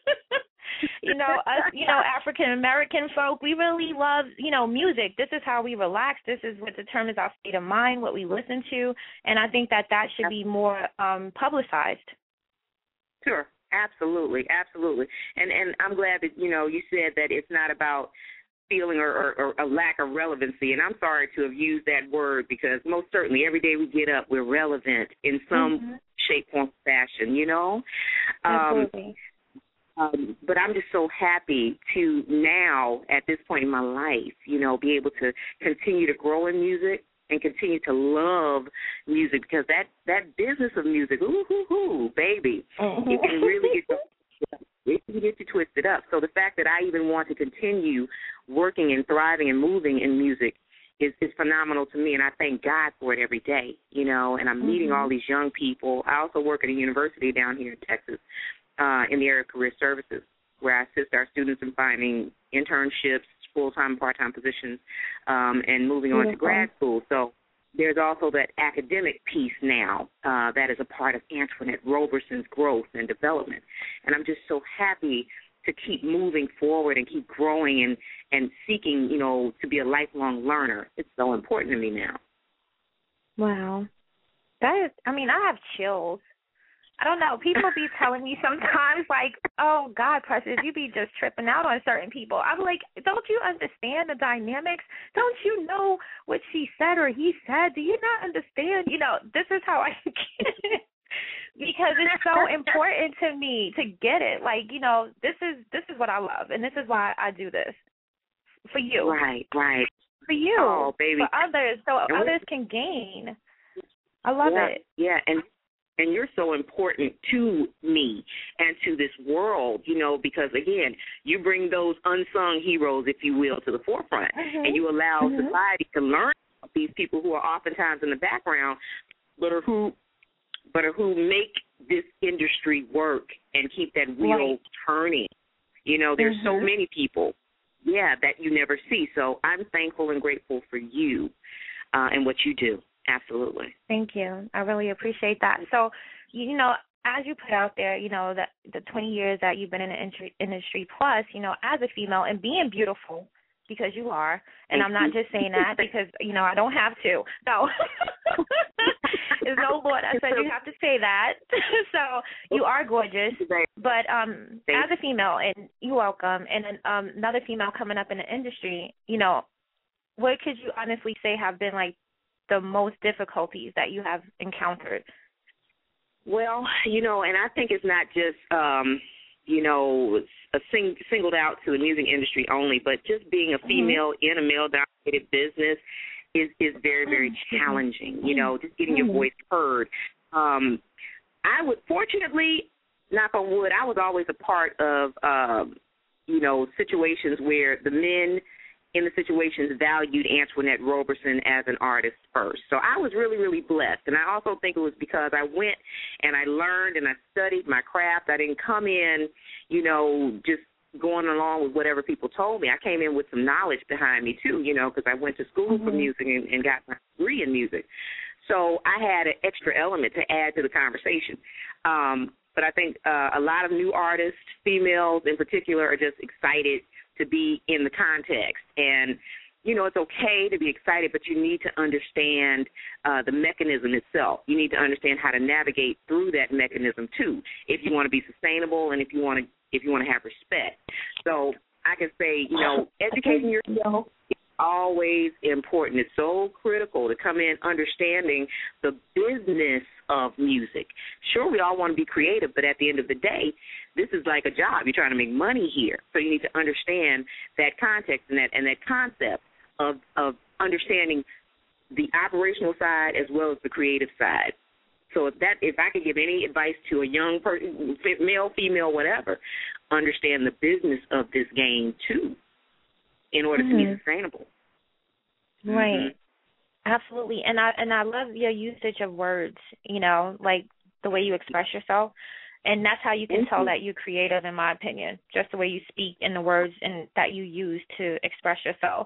You know, us, you know, African-American folk, we really love, you know, music. This is how we relax. This is what determines our state of mind, what we listen to, and I think that should be more publicized. Sure, absolutely, absolutely. And I'm glad that, you know, you said that it's not about feeling or a lack of relevancy, and I'm sorry to have used that word because most certainly every day we get up, we're relevant in some shape, form, fashion, you know? Absolutely. But I'm just so happy to now, at this point in my life, you know, be able to continue to grow in music and continue to love music because that business of music, baby, it can really get you twisted up. So the fact that I even want to continue working and thriving and moving in music is phenomenal to me, and I thank God for it every day, you know, and I'm meeting all these young people. I also work at a university down here in Texas in the area of career services where I assist our students in finding internships, full-time, part-time positions, and moving on to grad school. So there's also that academic piece now that is a part of Antoinette Roberson's growth and development. And I'm just so happy to keep moving forward and keep growing and seeking, you know, to be a lifelong learner. It's so important to me now. Wow. That is, I mean, I have chills. I don't know. People be telling me sometimes, like, oh, God, Precious, you be just tripping out on certain people. I'm like, don't you understand the dynamics? Don't you know what she said or he said? Do you not understand? You know, this is how I get it. Because it's so important to me to get it. Like, you know, this is what I love, and this is why I do this. For you. Right. For you. Oh, baby. For others, so others can gain. I love it. Yeah, and you're so important to me and to this world, you know, because, again, you bring those unsung heroes, if you will, to the forefront, and you allow society to learn about these people who are oftentimes in the background, but are who make this industry work and keep that wheel turning. You know, there's so many people, that you never see. So I'm thankful and grateful for you and what you do. Absolutely. Thank you. I really appreciate that. So, you know, as you put out there, you know, that the 20 years that you've been in the industry, plus, you know, as a female and being beautiful, because you are, and I'm not just saying that because, you know, I don't have to. No. There's no law that says you have to say that. So you are gorgeous. But as a female, and you're welcome, and another female coming up in the industry, you know, what could you honestly say have been like the most difficulties that you have encountered? Well, you know, and I think it's not just, you know, singled out to the music industry only, but just being a female in a male-dominated business is very, very challenging, you know, just getting your voice heard. I would, fortunately, knock on wood, I was always a part of, you know, situations where the men in the situations valued Antoinette Roberson as an artist first. So I was really, really blessed. And I also think it was because I went and I learned and I studied my craft. I didn't come in, you know, just going along with whatever people told me. I came in with some knowledge behind me, too, you know, because I went to school for music and got my degree in music. So I had an extra element to add to the conversation. But I think a lot of new artists, females in particular, are just excited to be in the context. And, you know, it's okay to be excited, but you need to understand the mechanism itself. You need to understand how to navigate through that mechanism, too, if you want to be sustainable and if you want to have respect. So I can say, you know, educating yourself is always important. It's so critical to come in understanding the business of music. Sure, we all want to be creative, but at the end of the day, this is like a job. You're trying to make money here. So you need to understand that context and that concept of understanding the operational side as well as the creative side. So if I could give any advice to a young person, male, female, whatever, understand the business of this game too, in order to be sustainable. Right. Absolutely. And I love your usage of words, you know, like the way you express yourself. And that's how you can tell that you're creative, in my opinion, just the way you speak and the words and that you use to express yourself.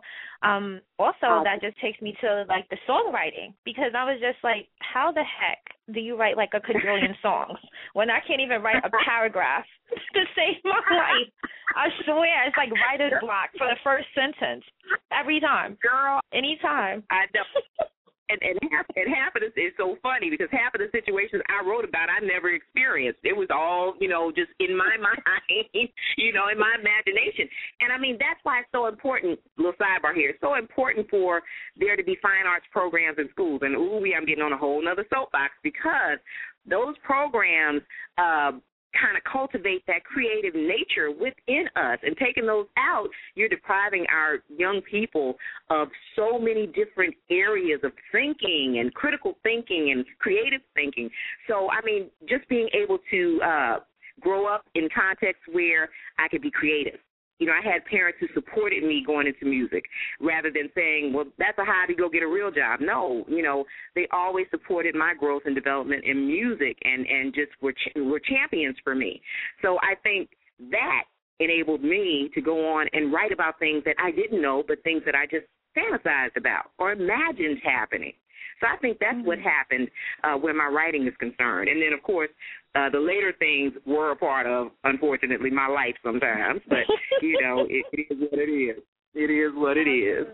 Also, that just takes me to, like, the songwriting, because I was just like, how the heck do you write, like, a quadrillion songs when I can't even write a paragraph to save my life? I swear, it's like writer's block for the first sentence every time. Girl. Anytime. I know. And half of this is so funny because half of the situations I wrote about I never experienced. It was all, you know, just in my mind, you know, in my imagination. And, I mean, that's why it's so important, little sidebar here, it's so important for there to be fine arts programs in schools. And, I'm getting on a whole other soapbox because those programs kind of cultivate that creative nature within us. And taking those out, you're depriving our young people of so many different areas of thinking and critical thinking and creative thinking. So, I mean, just being able to grow up in contexts where I could be creative. You know, I had parents who supported me going into music rather than saying, well, that's a hobby, go get a real job. No, you know, they always supported my growth and development in music and just were champions for me. So I think that enabled me to go on and write about things that I didn't know, but things that I just fantasized about or imagined happening. So I think that's what happened where my writing is concerned. And then, of course, the later things were a part of, unfortunately, my life sometimes. But, you know, it is what it is. It is what it is.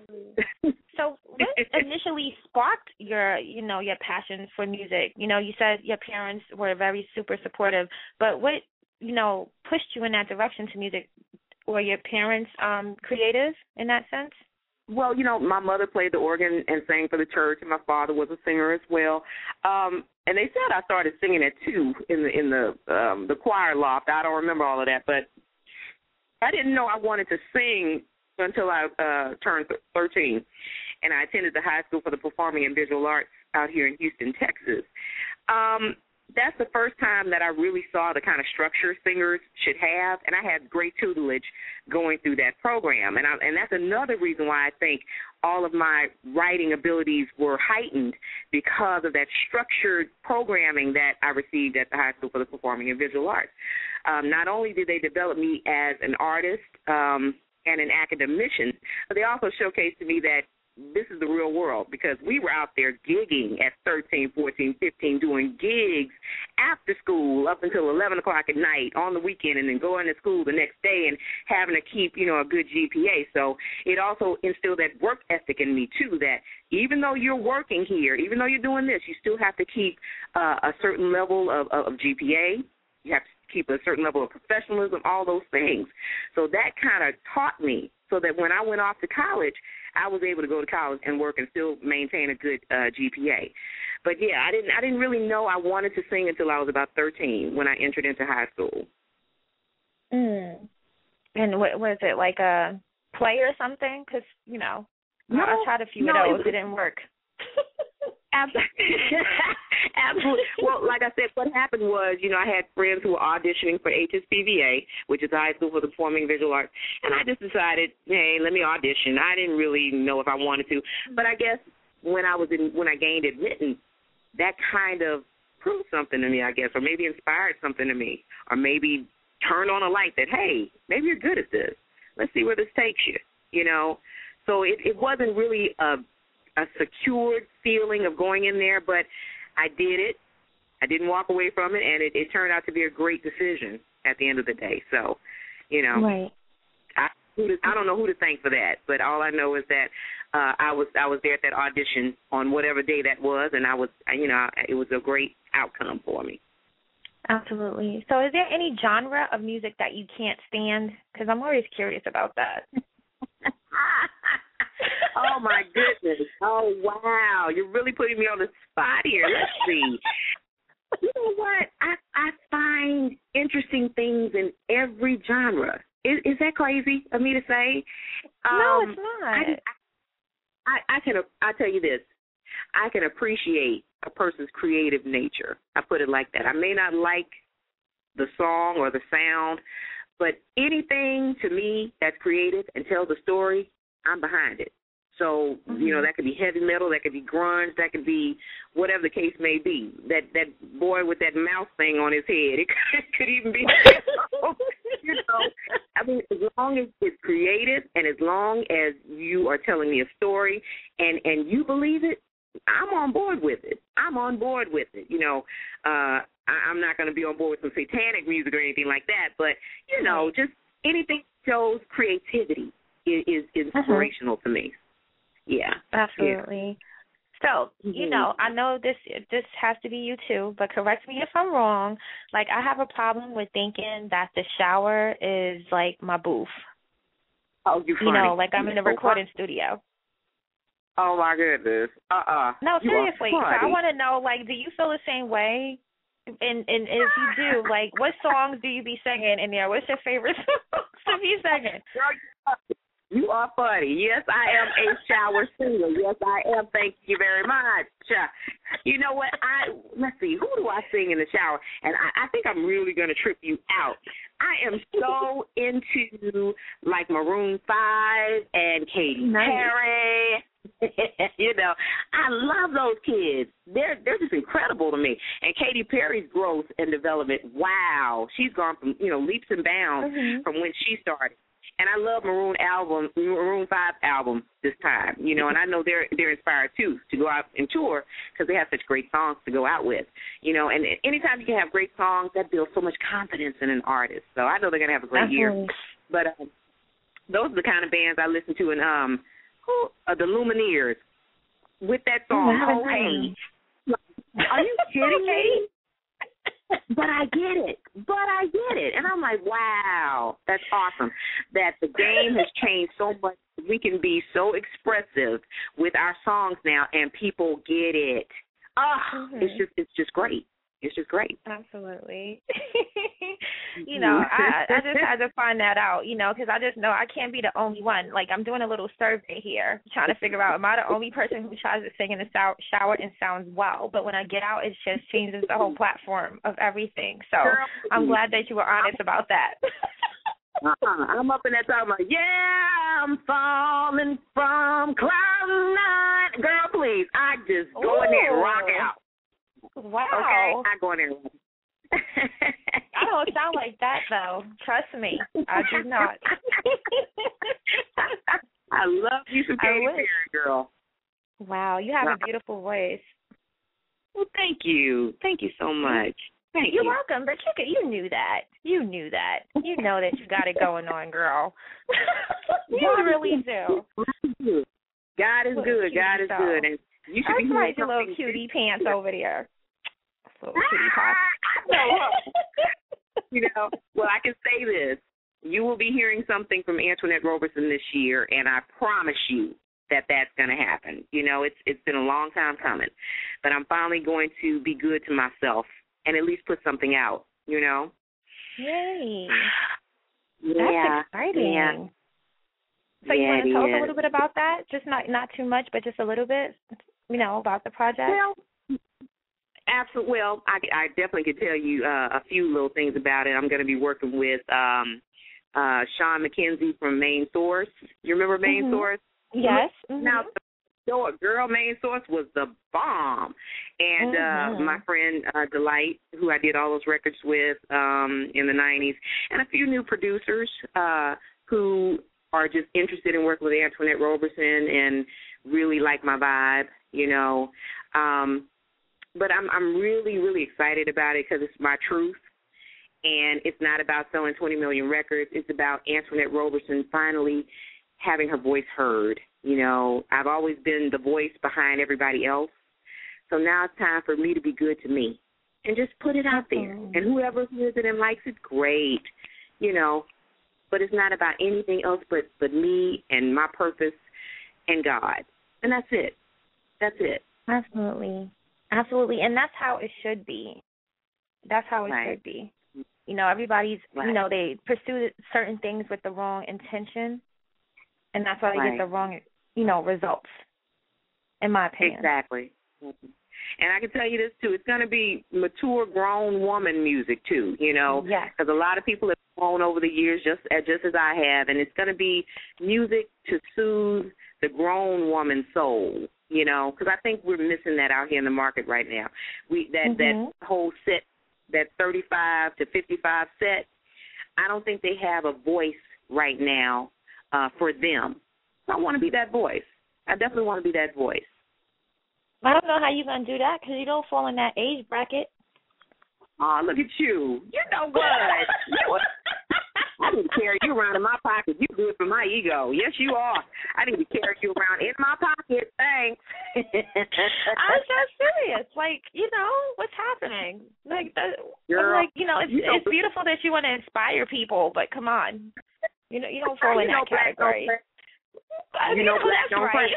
So what initially sparked your passion for music? You know, you said your parents were very super supportive, but what, you know, pushed you in that direction to music? Were your parents creative in that sense? Well, you know, my mother played the organ and sang for the church, and my father was a singer as well. And they said I started singing at 2 in the choir loft. I don't remember all of that, but I didn't know I wanted to sing until I turned 13. And I attended the High School for the Performing and Visual Arts out here in Houston, Texas. That's the first time that I really saw the kind of structure singers should have, and I had great tutelage going through that program. And that's another reason why I think all of my writing abilities were heightened because of that structured programming that I received at the High School for the Performing and Visual Arts. Not only did they develop me as an artist and an academician, but they also showcased to me that this is the real world, because we were out there gigging at 13, 14, 15, doing gigs after school up until 11 o'clock at night on the weekend, and then going to school the next day and having to keep, a good GPA. So it also instilled that work ethic in me, too, that even though you're working here, even though you're doing this, you still have to keep a certain level of GPA. You have to keep a certain level of professionalism, all those things. So that kind of taught me, so that when I went off to college, I was able to go to college and work and still maintain a good GPA. But, yeah, I didn't really know I wanted to sing until I was about 13 when I entered into high school. And was it like a play or something? Because, no, I tried a few of those. It didn't work. Absolutely. Well, like I said, what happened was, I had friends who were auditioning for HSPVA, which is High School for the Performing Visual Arts, and I just decided, hey, let me audition. I didn't really know if I wanted to, but I guess when I gained admittance, that kind of proved something to me, I guess, or maybe inspired something to me, or maybe turned on a light that, hey, maybe you're good at this. Let's see where this takes you, So it wasn't really a secured feeling of going in there, but I did it. I didn't walk away from it, and it turned out to be a great decision at the end of the day. So, right. I don't know who to thank for that, but all I know is that I was there at that audition on whatever day that was, and it was a great outcome for me. Absolutely. So is there any genre of music that you can't stand? Because I'm always curious about that. Oh, my goodness. Oh, wow. You're really putting me on the spot here. Let's see. You know what? I find interesting things in every genre. Is that crazy of me to say? No, it's not. I tell you this. I can appreciate a person's creative nature. I put it like that. I may not like the song or the sound, but anything to me that's creative and tells a story, I'm behind it. So, that could be heavy metal, that could be grunge, that could be whatever the case may be. That boy with that mouse thing on his head, it could even be, I mean, as long as it's creative and as long as you are telling me a story and you believe it, I'm on board with it. I'm not going to be on board with some satanic music or anything like that, but, just anything that shows creativity is inspirational to me. Yeah. Absolutely. Yeah. So, I know this has to be you too, but correct me if I'm wrong. Like, I have a problem with thinking that the shower is like my booth. Oh, you funny. Like I'm in a recording studio. Oh, my goodness. No, seriously. So I want to know, like, do you feel the same way? And if you do, like, what songs do you be singing in there? What's your favorite songs to be singing? You are funny. Yes, I am a shower singer. Yes, I am. Thank you very much. You know what? Let's see. Who do I sing in the shower? And I think I'm really going to trip you out. I am so into, like, Maroon 5 and Katy Perry. I love those kids. They're just incredible to me. And Katy Perry's growth and development, wow. She's gone from, leaps and bounds from when she started. And I love Maroon 5 album this time, and I know they're inspired, too, to go out and tour because they have such great songs to go out with, and anytime you can have great songs, that builds so much confidence in an artist. So I know they're going to have a great year. But those are the kind of bands I listen to, and the Lumineers with that song, Oh Hey. Are you kidding me? But I get it. And I'm like, wow, that's awesome that the game has changed so much. We can be so expressive with our songs now, and people get it. It's just great. It's just great. Absolutely. I just had to find that out, because I just know I can't be the only one. Like, I'm doing a little survey here, trying to figure out, am I the only person who tries to sing in the shower and sounds well? But when I get out, it just changes the whole platform of everything. So I'm glad that you were honest about that. I'm up in that time like, yeah, I'm falling from cloud 9. Girl, please, I just go in there and rock out. Wow. Okay, I go in there. I don't sound like that, though. Trust me, I do not. I love you some Katy Perry, girl. Wow, you have a beautiful voice. Well, thank you. Thank you so much. You're welcome, but you knew that. You knew that. You know that you got it going on, girl. You really do. God is good. God is good. And you should be doing your little cutie pants over there. Little cutie pants. Well, I can say this. You will be hearing something from Antoinette Roberson this year, and I promise you that that's going to happen. It's been a long time coming, but I'm finally going to be good to myself and at least put something out, Yay. Yeah. That's exciting. Yeah. So you want to tell us a little bit about that? Just not too much, but just a little bit, about the project? Well, absolutely. Well, I definitely could tell you a few little things about it. I'm going to be working with Sean McKenzie from Main Source. You remember Main Source? Yes. Now, girl, Main Source was the bomb. And my friend Delight, who I did all those records with in the 90s, and a few new producers who are just interested in working with Antoinette Roberson and really like my vibe, But I'm really, really excited about it because it's my truth. And it's not about selling 20 million records. It's about Antoinette Roberson finally having her voice heard. I've always been the voice behind everybody else. So now it's time for me to be good to me and just put it out there. And whoever hears it and likes it, great, But it's not about anything else but me and my purpose and God. And that's it. That's it. Absolutely. Absolutely. And that's how it should be. That's how it should be. Everybody's, they pursue certain things with the wrong intention, and that's why they get the wrong, results, in my opinion. Exactly. And I can tell you this, too. It's going to be mature, grown woman music, too, Yes. Because a lot of people have grown over the years just as I have, and it's going to be music to soothe the grown woman's soul, because I think we're missing that out here in the market right now. That whole set, that 35 to 55 set, I don't think they have a voice right now for them. So I want to be that voice. I definitely want to be that voice. I don't know how you're going to do that because you don't fall in that age bracket. Oh, look at you. You know what? I need to carry you around in my pocket. You good for my ego. Yes, you are. I need to carry you around in my pocket. Thanks. I'm so serious. What's happening? Girl, it's beautiful that you want to inspire people, but come on. You don't fall in that category. That's right.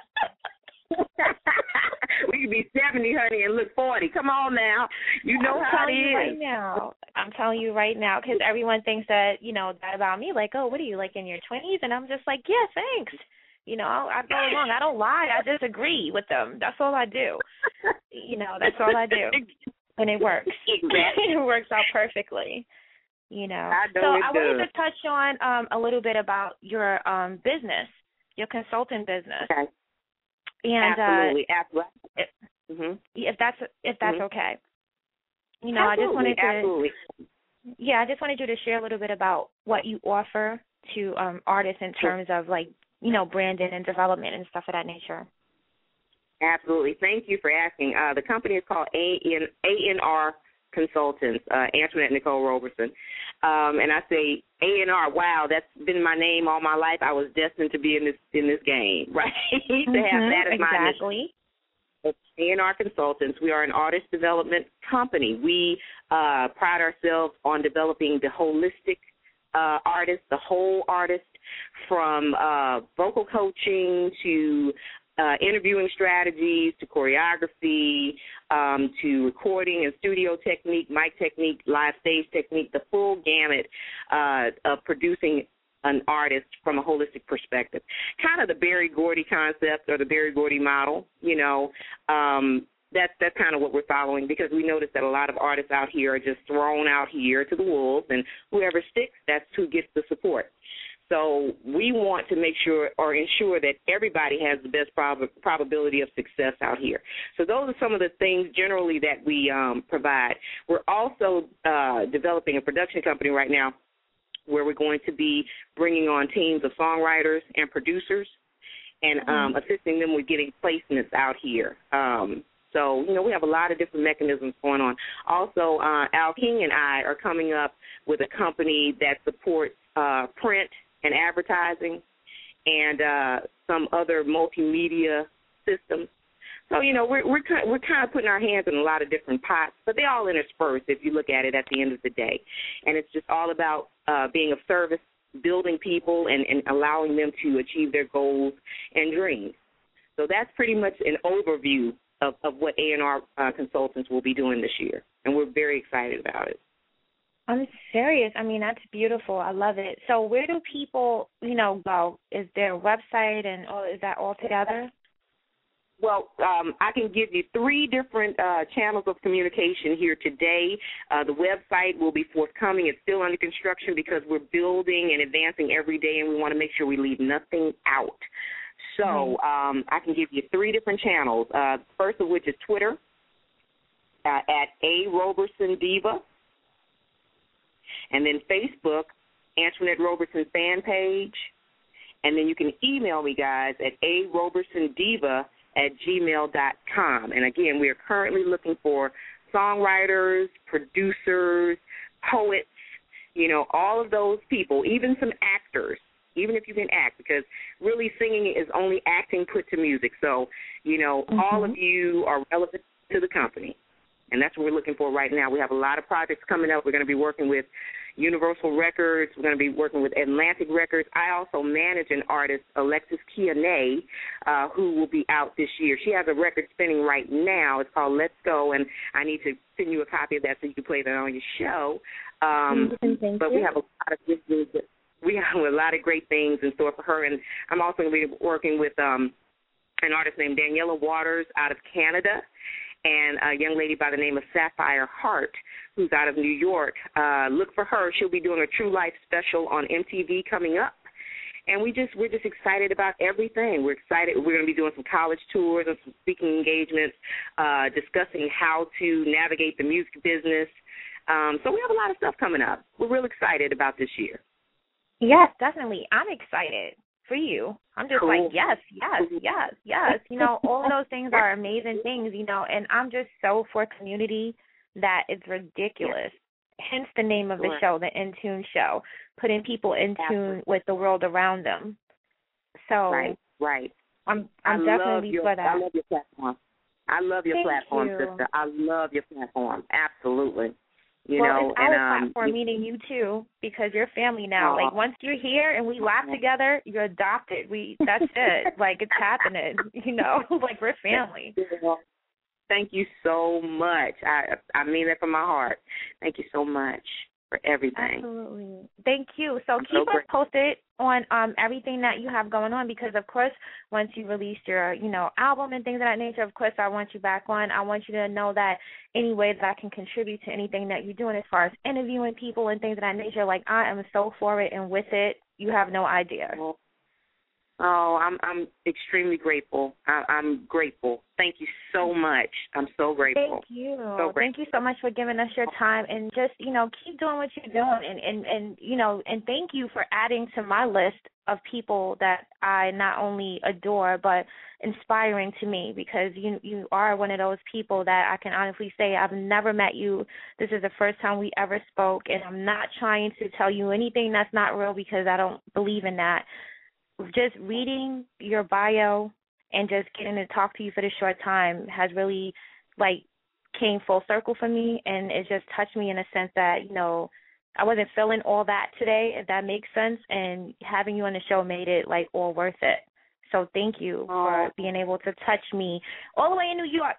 We could be 70, honey, and look 40. Come on now. You know how it is. I'm telling you right now, because everyone thinks that, that about me, like, oh, what are you, like in your 20s? And I'm just like, yeah, thanks. I go along. I don't lie. I just agree with them. That's all I do. That's all I do. And it works. Exactly. It works out perfectly. I wanted to touch on a little bit about your business, your consulting business. Okay. And absolutely. If that's okay. I just wanted to I just wanted you to share a little bit about what you offer to artists in terms of branding and development and stuff of that nature. Absolutely. Thank you for asking. The company is called A&R Consultants, Antoinette Nicole Roberson. And I say A&R, wow, that's been my name all my life. I was destined to be in this game, right? To have that as my exactly. A&R Consultants. We are an artist development company. We pride ourselves on developing the holistic artist, the whole artist, from vocal coaching to interviewing strategies to choreography to recording and studio technique, mic technique, live stage technique, the full gamut of producing an artist from a holistic perspective. Kind of the Berry Gordy concept or the Berry Gordy model, that's kind of what we're following, because we notice that a lot of artists out here are just thrown out here to the wolves, and whoever sticks, that's who gets the support. So we want to make sure or ensure that everybody has the best probability of success out here. So those are some of the things generally that we provide. We're also developing a production company right now where we're going to be bringing on teams of songwriters and producers and assisting them with getting placements out here. So, we have a lot of different mechanisms going on. Also, Al King and I are coming up with a company that supports print and advertising and some other multimedia systems. So, we're kind of putting our hands in a lot of different pots, but they all intersperse if you look at it at the end of the day. And it's just all about being of service, building people, and allowing them to achieve their goals and dreams. So that's pretty much an overview of what A&R Consultants will be doing this year, and we're very excited about it. I'm serious. I mean, that's beautiful. I love it. So where do people, go? Is there a website and is that all together? Well, I can give you 3 different channels of communication here today. The website will be forthcoming. It's still under construction because we're building and advancing every day, and we want to make sure we leave nothing out. So I can give you 3 different channels, first of which is Twitter at A. Roberson Diva, and then Facebook, Antoinette Roberson fan page, and then you can email me, guys, at arobersondiva@gmail.com. And, again, we are currently looking for songwriters, producers, poets, all of those people, even some actors, even if you can act, because really singing is only acting put to music. So, all of you are relevant to the company, and that's what we're looking for right now. We have a lot of projects coming up. We're going to be working with Universal Records. We're going to be working with Atlantic Records. I also manage an artist, Alexis Kiane, who will be out this year. She has a record spinning right now. It's called Let's Go, and I need to send you a copy of that so you can play that on your show. But we have a lot of good things. We have a lot of great things in store for her, and I'm also going to be working with an artist named Daniela Waters out of Canada, and a young lady by the name of Sapphire Hart, who's out of New York. Look for her. She'll be doing a True Life special on MTV coming up. And we're just excited about everything. We're excited. We're going to be doing some college tours and some speaking engagements, discussing how to navigate the music business. So we have a lot of stuff coming up. We're real excited about this year. Yes, definitely. I'm excited for you. I'm just cool. like, yes. All of those things are amazing things, and I'm just so for community that it's ridiculous. Hence the name of the show, the In Tune Show, putting people in tune with the world around them. So right. I'm definitely for that. I love your platform. I love your platform, you. sister. I love your platform. Absolutely. It's our platform, meening you too, because you're family now. Like once you're here and we laugh together, you're adopted. That's it. Like it's happening. Like we're family. Thank you so much. I mean that from my heart. Thank you so much for everything. Absolutely. Thank you. So keep us posted on everything that you have going on, because, of course, once you release your, album and things of that nature, of course, I want you back on. I want you to know that any way that I can contribute to anything that you're doing as far as interviewing people and things of that nature, like I am so for it and with it. You have no idea. Oh, I'm extremely grateful. I'm grateful. Thank you so much. I'm so grateful. Thank you. Thank you so much for giving us your time, and just, keep doing what you're doing, and thank you for adding to my list of people that I not only adore but inspiring to me, because you are one of those people that I can honestly say I've never met you. This is the first time we ever spoke, and I'm not trying to tell you anything that's not real, because I don't believe in that. Just reading your bio and just getting to talk to you for this short time has really, came full circle for me, and it just touched me in a sense that, I wasn't feeling all that today, if that makes sense, and having you on the show made it, all worth it. So thank you for being able to touch me all the way in New York.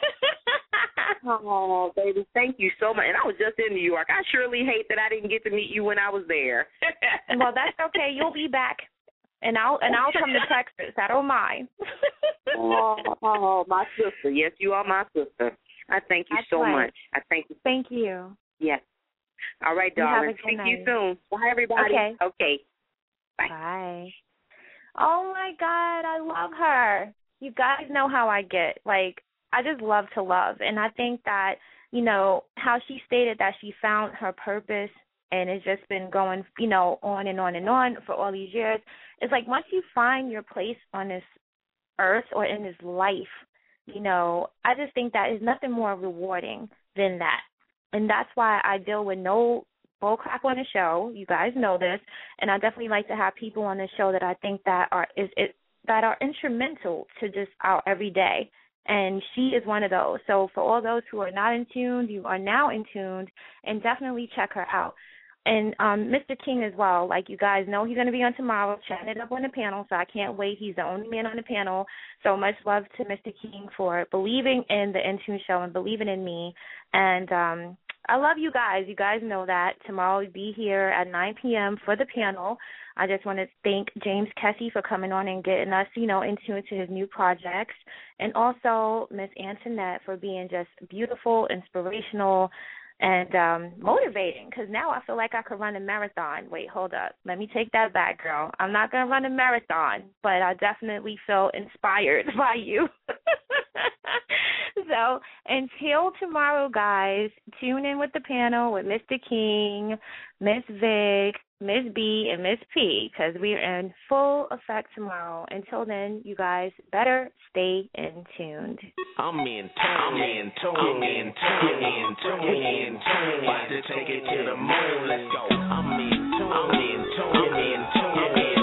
Oh, baby, thank you so much. And I was just in New York. I surely hate that I didn't get to meet you when I was there. Well, that's okay. You'll be back. And I'll come to Texas. I don't mind. Oh, my sister. Yes, you are my sister. I thank you so much. I thank you. Thank you. Yes. All right, darling. Speak to you soon. Bye, everybody. Okay. Bye. Bye. Oh, my God. I love her. You guys know how I get. I just love to love. And I think that, how she stated that she found her purpose and it's just been going, you know, on and on and on for all these years. It's like once you find your place on this earth or in this life, you know, I just think that is nothing more rewarding than that. And that's why I deal with no bullcrap on the show. You guys know this, and I definitely like to have people on the show that I think that are instrumental to just our everyday. And she is one of those. So for all those who are not in tune, you are now in tune, and definitely check her out. And Mr. King as well, like you guys know, he's going to be on tomorrow, chatting it up on the panel, so I can't wait. He's the only man on the panel. So much love to Mr. King for believing in the In-Tune show and believing in me. And I love you guys. You guys know that. Tomorrow we'll be here at 9 p.m. for the panel. I just want to thank James Kessie for coming on and getting us, you know, in tune to his new projects. And also Miss Antoinette for being just beautiful, inspirational, and motivating, because now I feel like I could run a marathon. Wait, hold up. Let me take that back, girl. I'm not going to run a marathon, but I definitely feel inspired by you. So until tomorrow, guys, tune in with the panel with Mr. King, Miss Vic, Miss B, and Miss P, because we are in full effect tomorrow. Until then, you guys better stay in tuned. I'm in tune. About to take it to the moon. Let's go. I'm in tune.